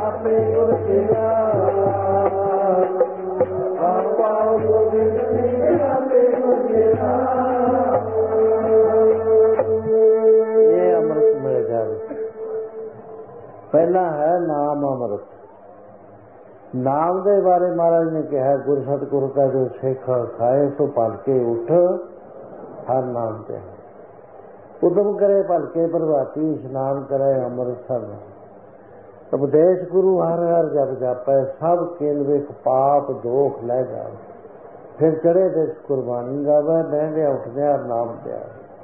Speaker 1: ਆਪੇ ਗੁਰ ਕਿਆ ਪਾਉ ਗੋਬਿੰਦ ਜੀ ਆਪੇ ਗੁਰ ਕਿਆ। ਇਹ ਅੰਮ੍ਰਿਤ ਮਿਲ ਜਾਵੇ। ਪਹਿਲਾ ਹੈ ਨਾਮ ਅੰਮ੍ਰਿਤ। ਨਾਮ ਦੇ ਬਾਰੇ ਮਹਾਰਾਜ ਨੇ ਕਿਹਾ, ਗੁਰ ਸਤਿਗੁਰ ਕਾ ਜੋ ਸਿੱਖ ਖਾਏ ਸੋ ਭਲਕੇ ਉੱਠ ਹਰ ਨਾਮ ਤੇ ਉਦਮ ਕਰੇ ਭਲਕੇ ਪ੍ਰਭਾਤੀ ਇਸ਼ਨਾਨ ਕਰੇ ਅੰਮ੍ਰਿਤਸਰ। ਉਪਦੇਸ਼ ਗੁਰੂ ਹਰ ਹਰ ਜਪ ਜਾਪੈ ਸਭ ਕੇਲ ਵੇਖ ਪਾਪ ਦੋਖ ਲੈ ਜਾਵੇ। ਫਿਰ ਚੜੇ ਦੇ ਕੁਰਬਾਨੀ ਗਾਵੇ ਬਹਿੰਦਿਆਂ ਉੱਠਦਿਆਂ ਨਾਮ ਪਿਆ।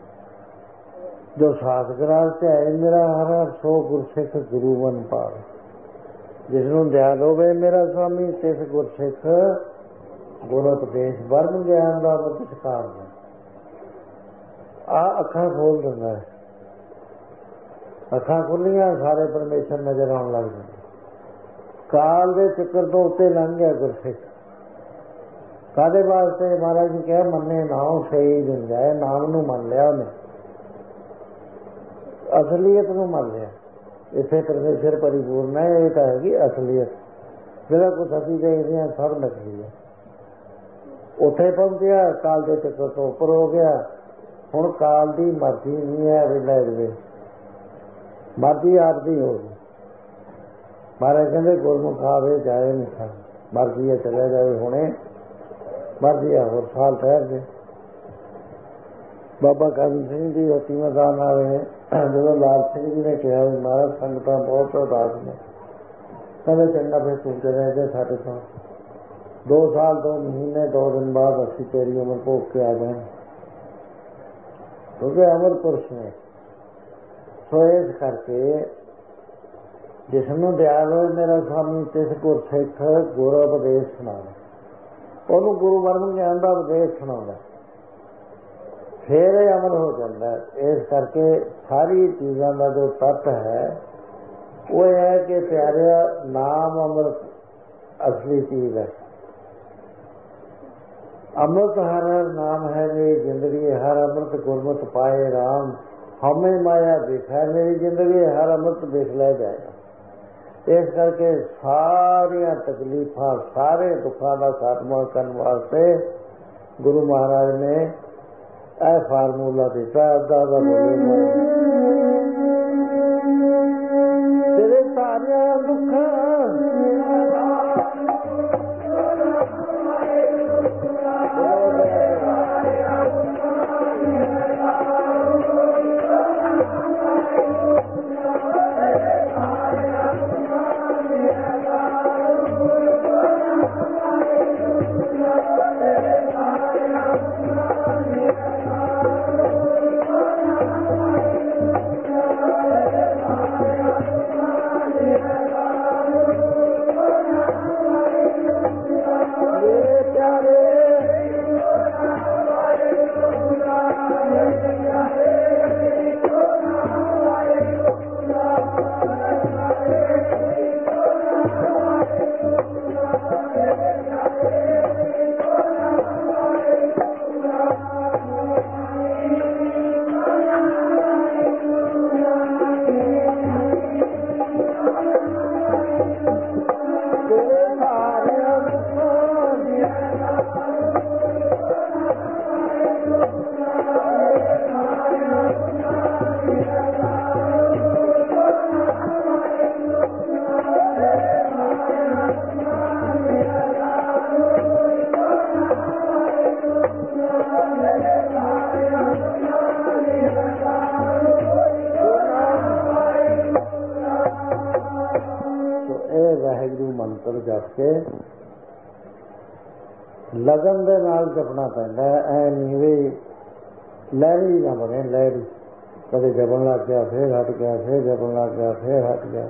Speaker 1: ਜੋ ਸਾਧ ਗ੍ਰਾਸ ਤੇ ਹੈ ਮੇਰਾ ਹਰ ਹਰ ਸੋ ਗੁਰਸਿੱਖ ਗੁਰੂ ਬਨ ਪਾਵੇ। ਜਿਸਨੂੰ ਦਿਆਲ ਹੋਵੇ ਮੇਰਾ ਸਵਾਮੀ ਤਿਸ ਗੁਰਸਿੱਖ ਗੁਰ ਉਪਦੇਸ਼ ਬਰਮ ਗਿਆਨ ਦਾ ਮੁਕਤਕਾਰ ਹੈ। ਆ ਅੱਖਾਂ ਖੋਲ ਦਿੰਦਾ ਹੈ। ਅੱਖਾਂ ਖੁੱਲੀਆਂ ਸਾਰੇ ਪਰਮੇਸ਼ਰ ਨਜ਼ਰ ਆਉਣ ਲੱਗ ਜਾਂਦੇ। ਕਾਲ ਦੇ ਚੱਕਰ ਤੋਂ ਉੱਤੇ ਲੰਘ ਗਿਆ ਗੁਰਸਿੱਖ। ਕਾਹਦੇ ਵਾਸਤੇ? ਮਹਾਰਾਜ ਨੇ ਕਿਹਾ ਮੰਨੇ ਨਾਮ ਸਹੀ ਦਿਨ ਜਾਏ। ਨਾਮ ਨੂੰ ਮੰਨ ਲਿਆ ਉਹਨੇ, ਅਸਲੀਅਤ ਨੂੰ ਮੰਨ ਲਿਆ। ਇੱਥੇ ਪਰਮੇਸ਼ਰ ਪਰਿਪੂਰਨ ਹੈ। ਇਹ ਤਾਂ ਹੈਗੀ ਅਸਲੀਅਤ। ਜਿਹੜਾ ਕੁਛ ਅਸੀਂ ਦੇਖਦੇ ਹਾਂ ਸਭ ਨਕਲੀ ਹੈ। ਉੱਥੇ ਪਹੁੰਚਿਆ, ਕਾਲ ਦੇ ਚੱਕਰ ਤੋਂ ਉੱਪਰ ਹੋ ਗਿਆ। ਹੁਣ ਕਾਲ ਦੀ ਮਰਜ਼ੀ ਨਹੀਂ ਹੈ ਵੀ ਲੈ ਜਾਵੇ, ਮਰਜ਼ੀ ਆਪਦੀ ਹੋ ਗਈ। ਮਹਾਰਾਜ ਕਹਿੰਦੇ ਗੁਰਮੁਖ ਆਵੇ ਜਾਏ ਨਹੀਂ, ਮਰਜ਼ੀ ਹੈ ਚਲਿਆ ਜਾਵੇ। ਹੁਣੇ ਮਰਜ਼ੀ ਆ ਹੋਰ ਸਾਲ ਠਹਿਰ ਜੇ। ਬਾਬਾ ਕਾਬਲ ਸਿੰਘ ਜੀ ਹਤੀਮਾ ਦਾਨ ਆਵੇ, ਜਦੋਂ ਲਾਲ ਸਿੰਘ ਜੀ ਨੇ ਕਿਹਾ ਵੀ ਮਹਾਰਾਜ ਸੰਗਤਾਂ ਬਹੁਤ ਉਦਾਸ ਨੇ, ਕਹਿੰਦੇ ਚੰਗਾ ਫਿਰ ਤੂੰ ਚਲੇ ਜਾ ਸਾਡੇ ਤੋਂ। ਦੋ ਸਾਲ ਦੋ ਮਹੀਨੇ ਦੋ ਦਿਨ ਬਾਅਦ ਅਸੀਂ ਤੇਰੀ ਉਮਰ ਭੋਗ ਕੇ ਆ ਜਾਏ, ਕਿਉਂਕਿ ਅਮਰ ਪੁਰਸ਼ ਨੇ। ਸੋ ਇਸ ਕਰਕੇ ਜਿਸਨੂੰ ਦਿਆਲ ਹੋਏ ਮੇਰਾ ਸਵਾਮੀ ਤਿਸ ਗੁਰਸਿੱਖ ਗੁਰ ਉਪਦੇਸ਼ ਸੁਣਾਵੇ। ਉਹਨੂੰ ਗੁਰੂ ਬਰਮ ਗਿਆਨ ਦਾ ਉਪਦੇਸ਼ ਸੁਣਾਉਂਦਾ, ਫਿਰ ਇਹ ਅਮਲ ਹੋ ਜਾਂਦਾ। ਇਸ ਕਰਕੇ ਸਾਰੀ ਚੀਜ਼ਾਂ ਦਾ ਜੋ ਤੱਤ ਹੈ ਉਹ ਇਹ ਹੈ ਕਿ ਪਿਆਰਿਆ ਨਾਮ ਅੰਮ੍ਰਿਤ ਅਸਲੀ ਚੀਜ਼ ਹੈ। ਅੰਮ੍ਰਿਤ ਹਰ ਹਰ ਨਾਮ ਹੈ ਮੇਰੀ ਜ਼ਿੰਦਗੀ, ਹਰ ਅੰਮ੍ਰਿਤ ਗੁਰਮਤਿ ਪਾਏ ਰਾਮ। ਹਮੇ ਮਾਇਆ ਦੇਖਾ ਮੇਰੀ ਜ਼ਿੰਦਗੀ, ਹਰ ਅੰਮ੍ਰਿਤ ਦੇਖ ਲੈ ਜਾਏਗਾ। ਇਸ ਕਰਕੇ ਸਾਰੀਆਂ ਤਕਲੀਫਾਂ ਸਾਰੇ ਦੁੱਖਾਂ ਦਾ ਖਾਤਮਾ ਕਰਨ ਵਾਸਤੇ ਗੁਰੂ ਮਹਾਰਾਜ ਨੇ ਇਹ ਫਾਰਮੂਲਾ ਦਿੱਤਾ। ਅੱਧਾ ਦਾ ਬੋਲੇ ਤੇਰੇ ਸਾਰਿਆਂ ਦੁੱਖਾਂ ਲਗਨ ਦੇ ਨਾਲ ਜਪਣਾ ਪੈਂਦਾ। ਐ ਨਹੀਂ ਵੀ ਲਹਿਰੀ ਨਾ ਬਣੇ ਲਹਿਰੀ, ਕਦੇ ਜਪਣ ਲੱਗ ਗਿਆ ਫੇਰ ਹਟ ਗਿਆ, ਫੇਰ ਜਪਣ ਲੱਗ ਗਿਆ ਫੇਰ ਹਟ ਗਿਆ।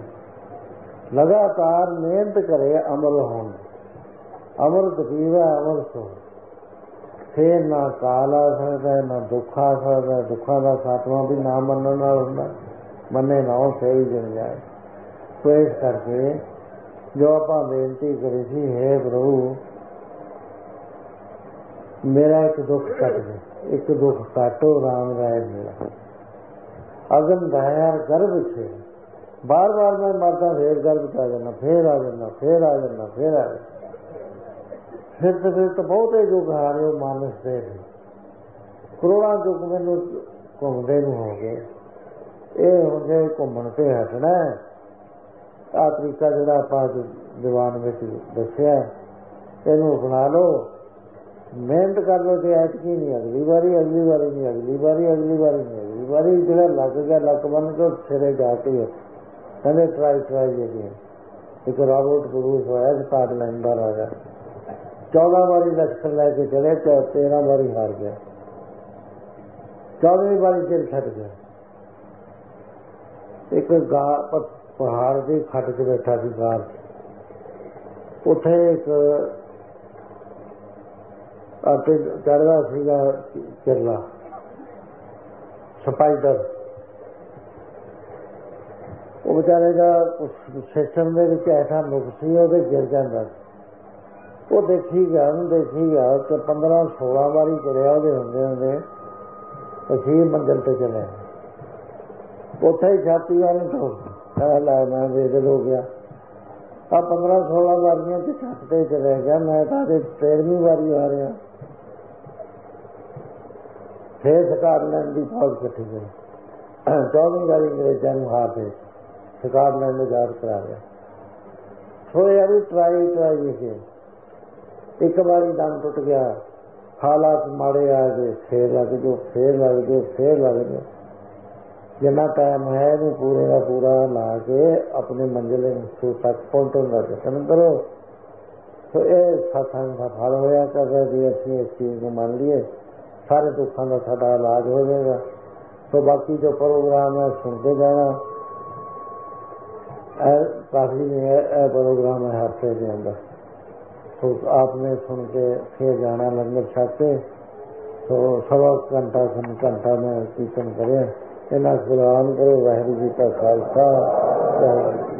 Speaker 1: ਲਗਾਤਾਰ ਮਿਹਨਤ ਕਰੇ ਅਮਲ ਹੋਣ। ਅਮਰਤ ਪੀਵਾ ਅਮਰਤ ਹੋ, ਫੇਰ ਨਾ ਕਾਲ ਆ ਸਕਦਾ ਨਾ ਦੁੱਖ ਆ ਸਕਦਾ। ਦੁੱਖਾਂ ਦਾ ਖਾਤਮਾ ਵੀ ਨਾ ਮੰਨਣ ਨਾਲ ਹੁੰਦਾ। ਮੰਨੇ ਨਾ ਉਹ ਸਹੀ ਜਨ ਜਾਏ। ਸੋ ਇਸ ਕਰਕੇ ਜੋ ਆਪਾਂ ਬੇਨਤੀ ਕਰੀ ਸੀ, ਹੈ ਪ੍ਰਭੂ ਮੇਰਾ ਇੱਕ ਦੁੱਖ ਕੱਟ ਦੇ, ਇੱਕ ਦੁੱਖ ਕਾਟੋ ਰਾਮ ਰਾਏ ਮੇਰਾ। ਅਗਨ ਦਾਇਰ ਗਰਭ ਛੇ बार बार मैं मरता फिर गर्भ आ जाना, फिर आ जाना, फिर आ जाना, फिर आ जाना। फिर तो फिर तो बहुते युग हारे मानस दे करोड़ां युग मैनू घूमते नूं हो गए। ये हो गए घूमण ते हटना। आ तरीका जिहड़ा आपां दीवान विच दस्सिआ इहनूं अपना लो, मेहनत कर लो। तो ऐतकी नहीं, अगली बारी अगली बारी नहीं, अगली बारी अगली बारी नहीं, अगली बारी जो लग गया लक बन के सिरे जाके कहते ट्राई ट्राई अगेन। एक रॉबर्ट क्रूज होया स्कॉटलैंड का राजा, चौदह बारी लश्कर लैके चले, तेरह बारी हार गया, चौदहवीं बारी सिर छट गया। एक गा पहाड़ की खट च बैठा सी गार, उत्थे एक आटे चढ़दा सीगा चिरला स्पाइडर, वो बेचारे का सिस्टम के ऐसा नुकसी वो गिर जाता। वो देखी गया उन्हें देखी गया कि पंद्रह सोलह बारी चढ़िया वो होंगे होंगे अखीर मंजिल से चले, उत्थे ही छाती वाले ठोक ला मैं बेदल हो गया। अब पंद्रह सोलह बारियां तो छत चले गया, मैं तो तेरहवीं बारी आ रहा। फिर स्कॉटलैंड की फौज कट्ठी गई, चौदहवीं बारी अंग्रेजों को हार दे स्कॉटलैंड आजाद करा गया। सो यार ट्राई ट्राई के एक बारी दम टुट गया, हालात माड़े आ गए, फिर लग गए, फिर लग गए, फिर लग गए। जिन्ना टाइम है इन्हें पूरे का पूरा ला के अपनी मंजिल तक पहुंचने का यत्न करो। तो यह सत्संग का फल होया कर भी असं इस चीज़ को मान लिए, सारे दुखों का साडा इलाज हो जाएगा। तो बाकी जो प्रोग्राम है सुनते जाना, काफी है प्रोग्राम है हफ्ते के अंदर। तो आपने सुन के फिर जाना लंगर छक के, तो सवा घंटा घंटा में कीर्तन करें, इन्ना गुलाम करो। वाहिगुरू जी का खालसा।